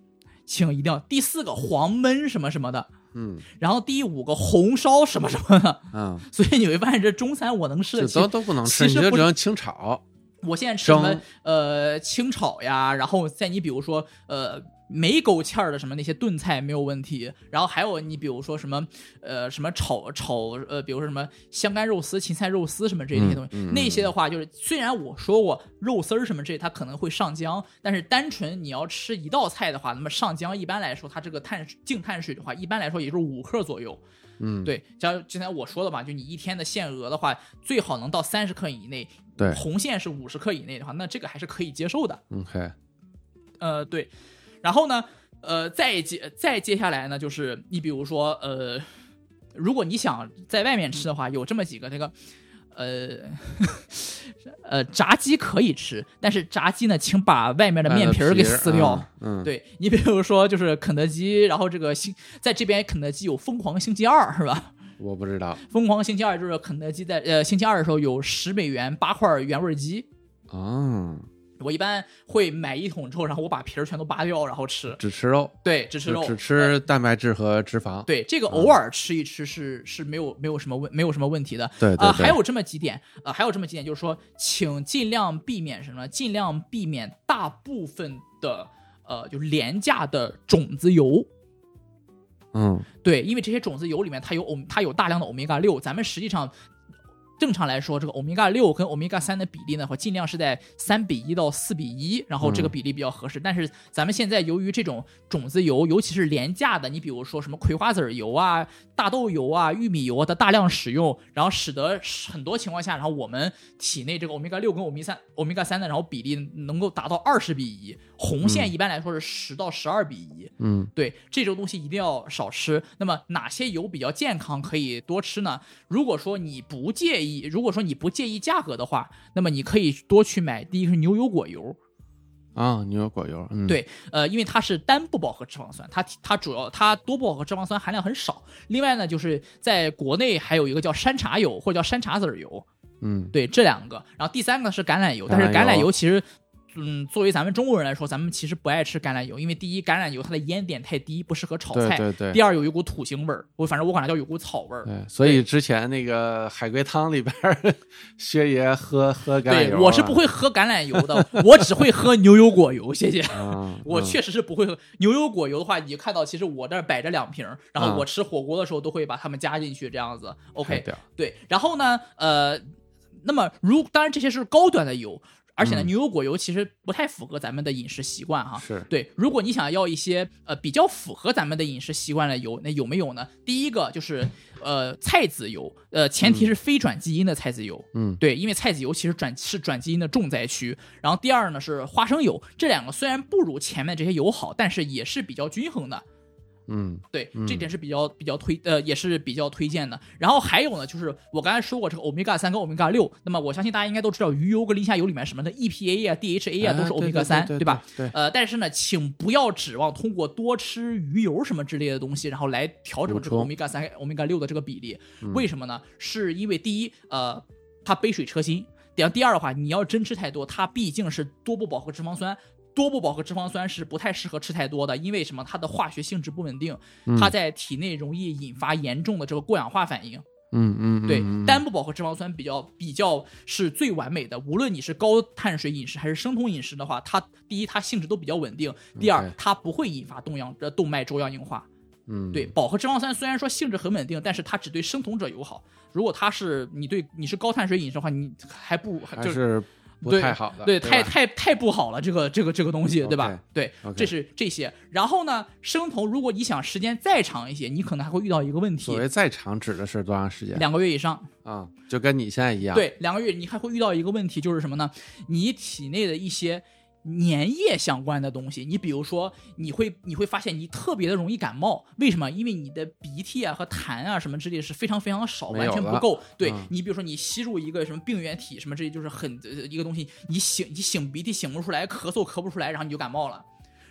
请一定要。第四个黄焖什么什么的， 嗯， 然后第五个红烧什么什么的， 嗯， 所以你会发现这中餐我能吃的这都都不能吃，你就只能清炒。 我现在吃什么呃清炒呀，然后在你比如说呃没勾芡儿的什么那些炖菜没有问题，然后还有你比如说什么呃什么炒炒呃比如说什么香干肉丝、芹菜肉丝什么这些东西， 嗯嗯、 那些的话就是虽然我说过肉丝儿什么这些它可能会上浆，但是单纯你要吃一道菜的话，那么上浆一般来说它这个碳净碳水的话，一般来说也就是五克左右。 嗯， 对，像之前我说的嘛，就你一天的限额的话，最好能到三十克以内。 对， 红线是五十克以内的话，那这个还是可以接受的。 OK， 呃，对，然后呢，呃，再接再接下来呢，就是你比如说，呃，如果你想在外面吃的话，有这么几个这个。呃，呃，炸鸡可以吃，但是炸鸡呢，请把外面的面皮儿给撕掉。 嗯，嗯对，你比如说就是肯德基，然后这个星在这边肯德基有疯狂星期二是吧？ 我不知道。 疯狂星期二就是肯德基在呃星期二的时候有十美元八块原味鸡。 哦。 我一般会买一桶之后，然后我把皮儿全都扒掉，然后吃。 只吃肉， 对，只吃肉， 只吃蛋白质和脂肪。 对，这个偶尔吃一吃是、嗯、是没有没有什么问没有什么问题的。 对对对。 呃，还有这么几点，呃，还有这么几点，就是说，请尽量避免什么？尽量避免大部分的呃，就廉价的种子油。 嗯， 对，因为这些种子油里面它有欧它有大量的欧米伽六，咱们实际上。正常来说，这个欧米伽六跟欧米伽三的比例呢，会尽量是在三比一到四比一，然后这个比例比较合适。嗯、但是咱们现在由于这种种子油，尤其是廉价的，你比如说什么葵花籽油啊、大豆油啊、玉米油啊的大量使用，然后使得很多情况下，然后我们体内这个欧米伽六跟欧米三、欧米伽三的，然后比例能够达到二十比一，红线一般来说是十到十二比一。 嗯， 对，这种东西一定要少吃。那么哪些油比较健康，可以多吃呢？如果说你不介意。如果说你不介意价格的话，那么你可以多去买。第一个是牛油果油啊，牛油果油，嗯， 对，呃，因为它是单不饱和脂肪酸，它它主要它多不饱和脂肪酸含量很少。另外呢，就是在国内还有一个叫山茶油或者叫山茶籽油， 嗯， 对，这两个。然后第三个是橄榄油，但是橄榄油其实。嗯，作为咱们中国人来说，咱们其实不爱吃橄榄油，因为第一，橄榄油它的烟点太低，不适合炒菜； 对对对。 第二，有一股土腥味儿，我反正我管它叫有股草味儿。 对，所以之前那个海龟汤里边，薛爷喝喝橄榄油、啊。 对，我是不会喝橄榄油的，我只会喝牛油果油。谢谢。 嗯、 我确实是不会喝牛油果油的话，你看到其实我这儿摆着两瓶，然后我吃火锅的时候都会把它们加进去，这样子。OK， 对。然后呢，呃，那么如当然这些是高端的油。而且呢，牛油果油其实不太符合咱们的饮食习惯哈。 是对，如果你想要一些呃比较符合咱们的饮食习惯的油，那有没有呢？第一个就是呃菜籽油，呃前提是非转基因的菜籽油。 嗯， 对，因为菜籽油其实转是转基因的重灾区。然后第二呢是花生油，这两个虽然不如前面这些油好，但是也是比较均衡的。 嗯， 对， 嗯、 这点是比较比较推呃，也是比较推荐的。然后还有呢，就是我刚才说过这个欧米伽三跟欧米伽六，那么我相信大家应该都知道，鱼油跟磷虾油里面什么的 E P A 啊、D H A 啊都是欧米伽三、 哎，对, 对, 对, 对吧？ 对。 呃，但是呢，请不要指望通过多吃鱼油什么之类的东西，然后来调整这个欧米伽三、欧米伽六的这个比例。 嗯、 为什么呢？是因为第一，呃，它杯水车薪；第二的话，你要真吃太多，它毕竟是多不饱和脂肪酸。多不饱和脂肪酸是不太适合吃太多的，因为什么？它的化学性质不稳定，它在体内容易引发严重的这个过氧化反应。 嗯嗯， 对，单不饱和脂肪酸比较比较是最完美的。无论你是高碳水饮食还是生酮饮食的话，它第一它性质都比较稳定，第二它不会引发动氧呃动脉粥样硬化。 嗯， 对，饱和脂肪酸虽然说性质很稳定，但是它只对生酮者友好。如果它是你对你是高碳水饮食的话，你还不还是。不太好的， 对， 对太太太不好了，这个这个这个东西， okay, 对吧？对， okay. 这是这些。然后呢，生酮，如果你想时间再长一些，你可能还会遇到一个问题。 所谓再长指的是多长时间？ 两个月以上啊、嗯，就跟你现在一样。 对，两个月，你还会遇到一个问题，就是什么呢？你体内的一些粘液相关的东西，你比如说，你会你会发现你特别的容易感冒，为什么？因为你的鼻涕啊和痰啊什么之类是非常非常少，完全不够。对、嗯、你比如说你吸入一个什么病原体什么之类，就是很、呃、一个东西，你擤你擤鼻涕擤不出来，咳嗽咳不出来，然后你就感冒了。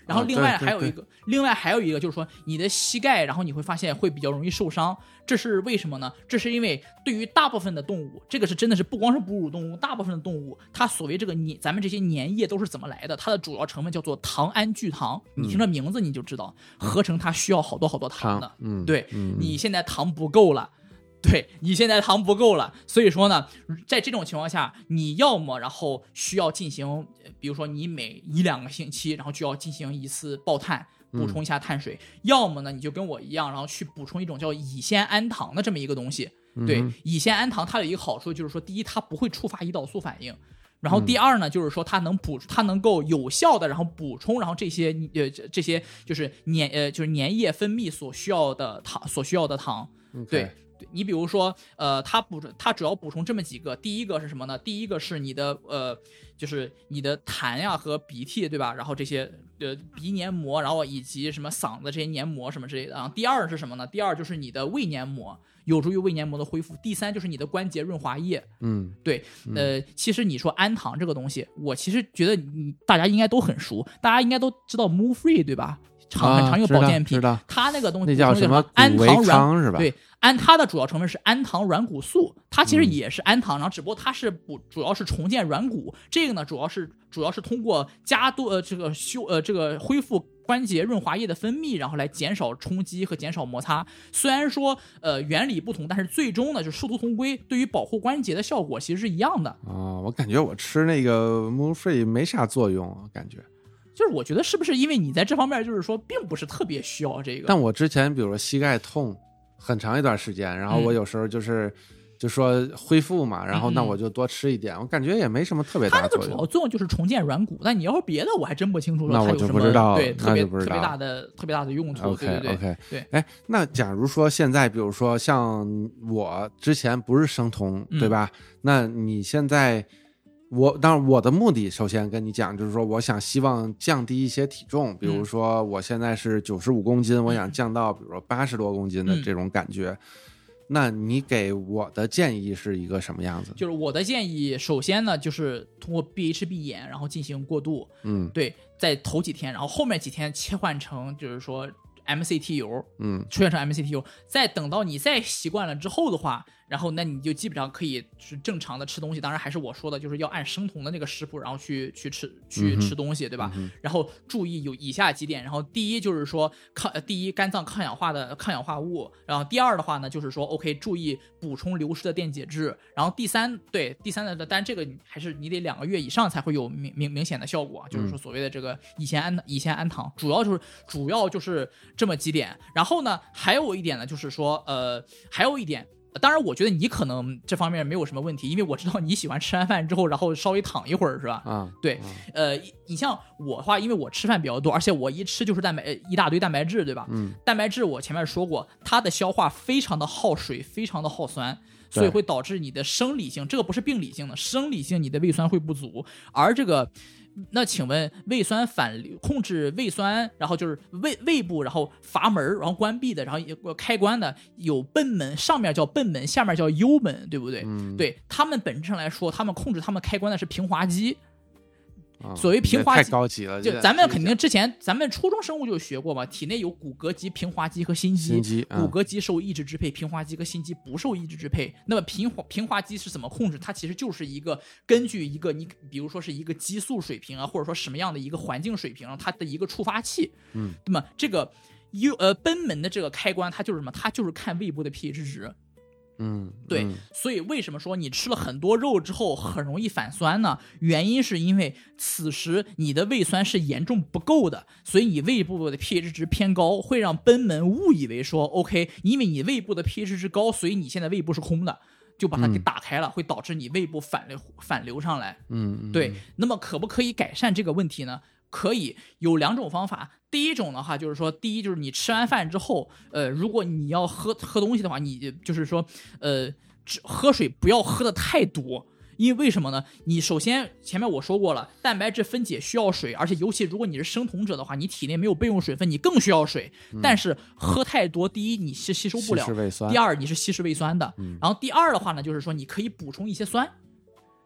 然后另外啊对还有一个， 对对另外还有一个就是说你的膝盖，然后你会发现会比较容易受伤，这是为什么呢？这是因为对于大部分的动物，这个是真的是不光是哺乳动物，大部分的动物，它所谓这个粘，咱们这些粘液都是怎么来的？它的主要成分叫做糖胺聚糖，你听这名字你就知道，合成它需要好多好多糖的。 嗯， 对、 嗯、 你现在糖不够了。对你现在糖不够了，所以说呢，在这种情况下，你要么然后需要进行，比如说你每一两个星期，然后就要进行一次爆碳，补充一下碳水； 嗯、 要么呢，你就跟我一样，然后去补充一种叫乙酰氨糖的这么一个东西。对， 嗯、 乙酰氨糖它有一个好处，就是说，第一，它不会触发胰岛素反应。然后第二呢，就是说它能补，它能够有效的然后补充，然后这些呃这些就是粘呃就是粘液分泌所需要的糖所需要的糖。 Okay. 对。你比如说，呃，它补它主要补充这么几个，第一个是什么呢？第一个是你的呃，就是你的痰呀和鼻涕，对吧？然后这些呃鼻黏膜，然后以及什么嗓子这些黏膜什么之类的啊。第二是什么呢？第二就是你的胃黏膜，有助于胃黏膜的恢复。第三就是你的关节润滑液。 嗯， 对，呃，其实你说氨糖这个东西，我其实觉得你大家应该都很熟，大家应该都知道 Move Free 对吧？常很常用保健品， 啊、 它那个东西那叫什么氨糖软是吧？ 对，氨它的主要成分是氨糖软骨素，它其实也是氨糖，然后只不过它是补，主要是重建软骨。这个呢，主要是主要是通过加多呃这个修呃这个恢复关节润滑液的分泌，然后来减少冲击和减少摩擦。虽然说呃原理不同，但是最终呢就殊途同归，对于保护关节的效果其实是一样的。 哦，我感觉我吃那个 Move Free 没啥作用，感觉。 就是我觉得是不是因为你在这方面就是说并不是特别需要这个？ 但我之前比如说膝盖痛很长一段时间，然后我有时候就是、嗯、就说恢复嘛，然后那我就多吃一点，嗯、我感觉也没什么特别大作用。 它这个主要作用就是重建软骨，但你要是别的我还真不清楚。 那我就不知道， 对，特别特别大的特别大的用途。 OK 对对对 OK 对。 哎，那假如说现在比如说像我之前不是生酮，对吧？嗯、那你现在。我当然，我的目的首先跟你讲，就是说，我想希望降低一些体重，比如说我现在是九十五公斤，我想降到比如说八十多公斤的这种感觉。嗯、那你给我的建议是一个什么样子？ 就是我的建议，首先呢，就是通过 B H B 眼，然后进行过渡。嗯，对，在头几天，然后后面几天切换成就是说 M C T 油，嗯，出现成 M C T 油，再等到你再习惯了之后的话。然后那你就基本上可以是正常的吃东西，当然还是我说的，就是要按生酮的那个食谱，然后去去吃去吃东西，对吧？嗯、然后注意有以下几点，然后第一就是说抗，第一肝脏抗氧化的抗氧化物，然后第二的话呢就是说 OK 注意补充流失的电解质，然后第三对第三的，但这个还是你得两个月以上才会有明明明显的效果，就是说所谓的这个乙酰氨乙酰氨糖，主要就是主要就是这么几点，然后呢还有一点呢就是说呃还有一点。当然我觉得你可能这方面没有什么问题，因为我知道你喜欢吃完饭之后然后稍微躺一会儿是吧？ 啊， 对，呃，你像我的话，因为我吃饭比较多，而且我一吃就是蛋白一大堆蛋白质，对吧？嗯，蛋白质我前面说过，它的消化非常的耗水，非常的耗酸，所以会导致你的生理性，这个不是病理性的，生理性你的胃酸会不足，而这个。那请问胃酸反流控制胃酸，然后就是胃胃部，然后阀门，然后关闭的，然后开关的有贲门，上面叫贲门，下面叫幽门，对不对？嗯、对，他们本质上来说，他们控制他们开关的是平滑肌。所谓平滑肌太高级了， 就咱们肯定之前咱们初中生物就学过嘛，体内有骨骼肌、平滑肌和心肌， 心肌嗯、骨骼肌受意志支配，平滑肌和心肌不受意志支配。那么平滑平滑肌是怎么控制？它其实就是一个根据一个你比如说是一个激素水平啊，或者说什么样的一个环境水平，它的一个触发器。嗯，那么这个幽呃贲门的这个开关，它就是什么？它就是看胃部的 pH 值。 嗯， 对， 嗯、 所以为什么说你吃了很多肉之后很容易反酸呢？原因是因为此时你的胃酸是严重不够的，所以你胃部的 pH 值偏高，会让贲门误以为说 OK， 因为你胃部的 pH 值高，所以你现在胃部是空的，就把它给打开了，嗯、会导致你胃部反流反流上来。 嗯， 对，那么可不可以改善这个问题呢？可以，有两种方法。第一种的话就是说，第一就是你吃完饭之后，呃，如果你要喝喝东西的话，你就是说，呃，喝水不要喝的太多。因为为什么呢？你首先前面我说过了，蛋白质分解需要水，而且尤其如果你是生酮者的话，你体内没有备用水分，你更需要水。嗯、但是喝太多，第一你是吸收不了，第二你是稀释胃酸的。嗯、然后第二的话呢，就是说你可以补充一些酸。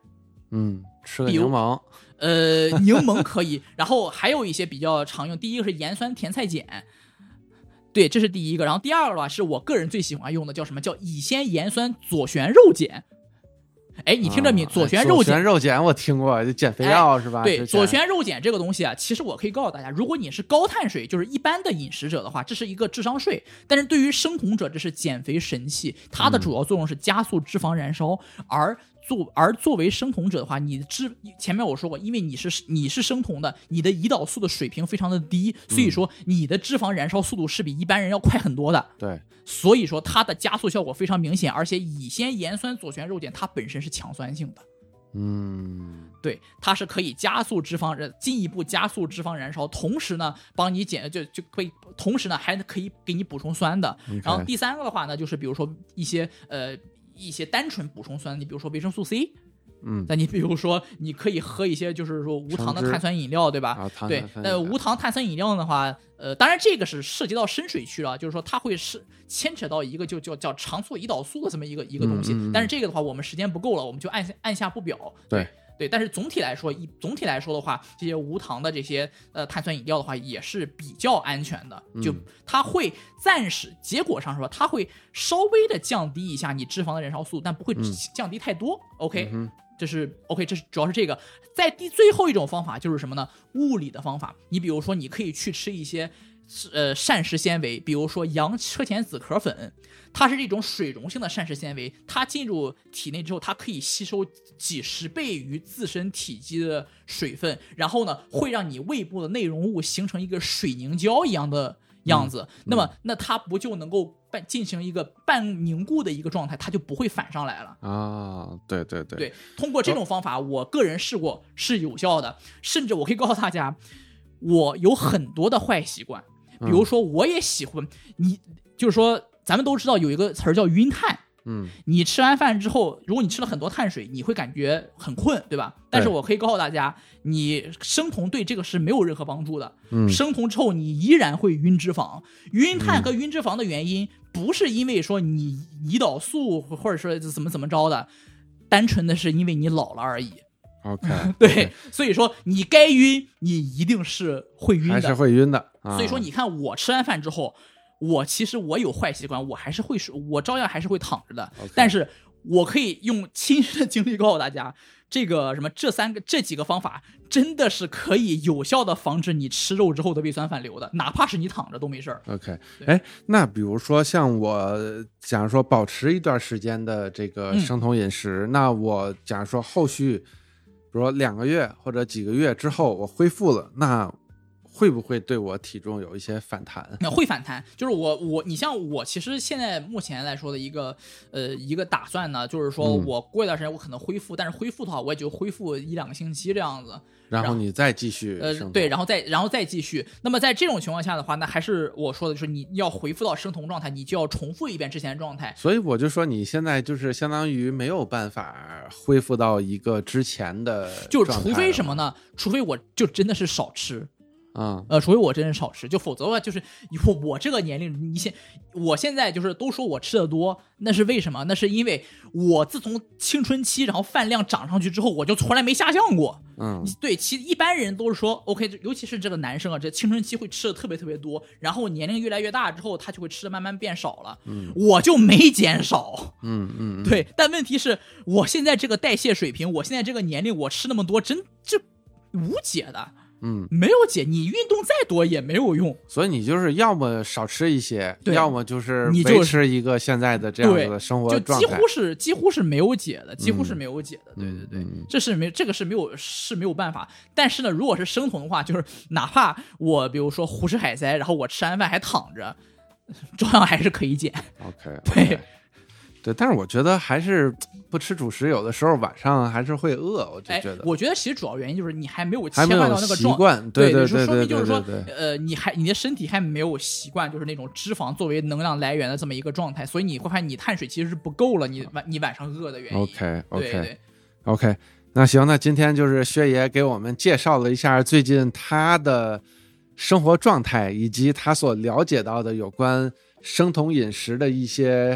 嗯，吃个柠檬， 呃，柠檬可以，然后还有一些比较常用，第一个是盐酸甜菜碱。对，这是第一个。然后第二个的话是我个人最喜欢用的，叫什么？叫乙酰盐酸左旋肉碱。哎，你听着名，左旋肉碱， 左旋肉碱我听过，就减肥药、哎、是吧？ 对，左旋肉碱这个东西啊，其实我可以告诉大家，如果你是高碳水，就是一般的饮食者的话，这是一个智商税；但是对于生酮者，这是减肥神器，它的主要作用是加速脂肪燃烧，嗯、而。作而作为生酮者的话，你的脂前面我说过，因为你是你是生酮的，你的胰岛素的水平非常的低，所以说你的脂肪燃烧速度是比一般人要快很多的。 对， 所以说它的加速效果非常明显，而且乙酰盐酸左旋肉碱它本身是强酸性的。 嗯， 对，它是可以加速脂肪，进一步加速脂肪燃烧，同时呢，帮你减就就可以，同时呢还可以给你补充酸的。 Okay. 然后第三个的话呢，就是比如说一些呃。一些单纯补充酸，你比如说维生素 C， 嗯， 那你比如说你可以喝一些就是说无糖的碳酸饮料，对吧？ 啊、 对，那无糖碳酸饮料的话，呃，当然这个是涉及到深水区了，就是说它会是牵扯到一个就叫叫肠促胰岛素的这么一个一个东西， 嗯嗯嗯， 但是这个的话我们时间不够了，我们就按按下不表。 对。 对，但是总体来说，总体来说的话，这些无糖的这些呃碳酸饮料的话，也是比较安全的。就它会暂时结果上说，它会稍微的降低一下你脂肪的燃烧速，但不会降低太多。嗯、OK，、嗯、这是 OK， 这是主要是这个。在第最后一种方法就是什么呢？物理的方法。你比如说，你可以去吃一些呃膳食纤维，比如说洋车前子壳粉。它是这种水溶性的膳食纤维，它进入体内之后，它可以吸收几十倍于自身体积的水分，然后呢，会让你胃部的内容物形成一个水凝胶一样的样子。嗯、那么，那它不就能够半进行一个半凝固的一个状态，它就不会反上来了啊？对对对， 对，通过这种方法，我个人试过是有效的，甚至我可以告诉大家，我有很多的坏习惯，比如说我也喜欢、嗯、你，就是说。咱们都知道有一个词儿叫晕碳， 嗯， 你吃完饭之后，如果你吃了很多碳水，你会感觉很困，对吧？但是我可以告诉大家，你生酮对这个是没有任何帮助的。 嗯， 生酮之后你依然会晕脂肪，晕碳和晕脂肪的原因不是因为说你胰岛素或者说怎么怎么着的，单纯的是因为你老了而已。 OK， 对， okay. 所以说你该晕，你一定是会晕的， 还是会晕的。 啊、所以说你看我吃完饭之后。我其实我有坏习惯，我还是会我照样还是会躺着的， okay. 但是我可以用亲身的经历告诉大家，这个什么这三个这几个方法真的是可以有效的防止你吃肉之后的胃酸反流的，哪怕是你躺着都没事儿。 OK， 哎，那比如说像我假如说保持一段时间的这个生酮饮食，嗯、那我假如说后续比如说两个月或者几个月之后我恢复了，那会不会对我体重有一些反弹？ 会反弹，就是我我你像我其实现在目前来说的一个呃一个打算呢，就是说我过一段时间我可能恢复，嗯、但是恢复的话我也就恢复一两个星期这样子。 然后你再继续呃对，然后再然后再继续。那么在这种情况下的话，那还是我说的就是你要恢复到生酮状态，你就要重复一遍之前的状态。 所以我就说你现在就是相当于没有办法恢复到一个之前的状态， 就除非什么呢？除非我就真的是少吃。 啊、嗯， 呃，除非我真是少吃，就否则的话，就是我我这个年龄，你现我现在就是都说我吃的多，那是为什么？那是因为我自从青春期，然后饭量涨上去之后，我就从来没下降过。 嗯， 对，其一般人都是说 OK， 尤其是这个男生啊，这青春期会吃的特别特别多，然后年龄越来越大之后，他就会吃的慢慢变少了。 嗯， 我就没减少。 嗯嗯， 对，但问题是我现在这个代谢水平，我现在这个年龄，我吃那么多，真这无解的。 嗯， 没有解，你运动再多也没有用， 所以你就是要么少吃一些，要么就是你维持一个现在的这样子的生活状态， 就几乎是几乎是没有解的，几乎是没有解的。 嗯、 对对对， 嗯、 这是没这个是没有是没有办法。但是呢，如果是生酮的话，就是哪怕我比如说胡吃海塞，然后我吃完饭还躺着，照样还是可以减。 OK，, okay. 对。 对，但是我觉得还是不吃主食，有的时候晚上还是会饿，我就觉得。 哎、我觉得其实主要原因就是你还没有切换到那个习惯，对对对对对对， 说明就是说，呃，你还你的身体还没有习惯，就是那种脂肪作为能量来源的这么一个状态，所以你会发现你碳水其实是不够了，你晚你晚上饿的原因。 OK OK 对对 OK， 那行，那今天就是薛爷给我们介绍了一下最近他的生活状态，以及他所了解到的有关生酮饮食的一些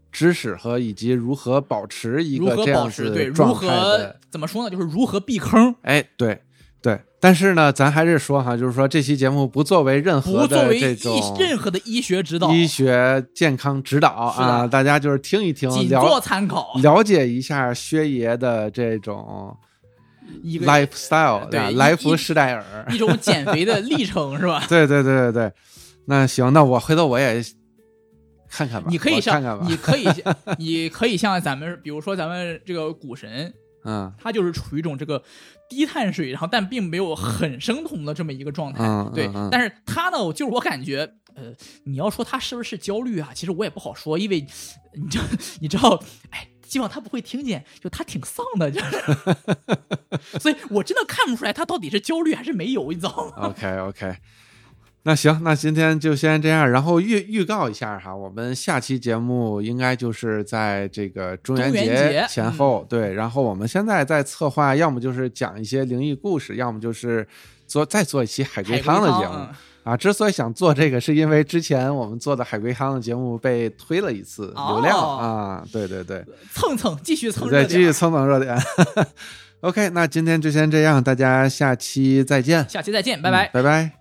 知识和以及如何保持一个如何这样子保持对，如状态何的， 怎么说呢？就是如何避坑， 哎，对对。但是呢，咱还是说哈，就是说这期节目不作为任何不作为的这医种任何的医学指导， 医学健康指导是的啊，大家就是听一听， 仅做了参考。 了解一下薛爷的这种一个 lifestyle， 对一啊来福士戴尔， 一种减肥的历程是吧？ 对对对对对。那行，那我回头我也看看吧， 你可以像我看看吧， 你可以你可以像咱们，比如说咱们这个股神， 嗯他就是处于一种这个低碳水，然后但并没有很生酮的这么一个状态。 嗯对， 嗯嗯但是他呢，就是我感觉，呃，你要说他是不是焦虑啊？其实我也不好说，因为你知道，你知道，哎。希望他不会听见，就他挺丧的，就是，所以我真的看不出来他到底是焦虑还是没有，你知道吗 ？OK OK，那行，那今天就先这样，然后预预告一下哈，我们下期节目应该就是在这个中元中元节前后，嗯、对，然后我们现在在策划，要么就是讲一些灵异故事，要么就是做再做一期海龟汤的节目。啊，之所以想做这个，是因为之前我们做的海龟汤的节目被推了一次、哦、流量啊，对对对， 蹭蹭继续蹭热点，对，继续蹭蹭热点。OK， 那今天就先这样，大家下期再见。 下期再见，拜拜， 嗯、拜拜。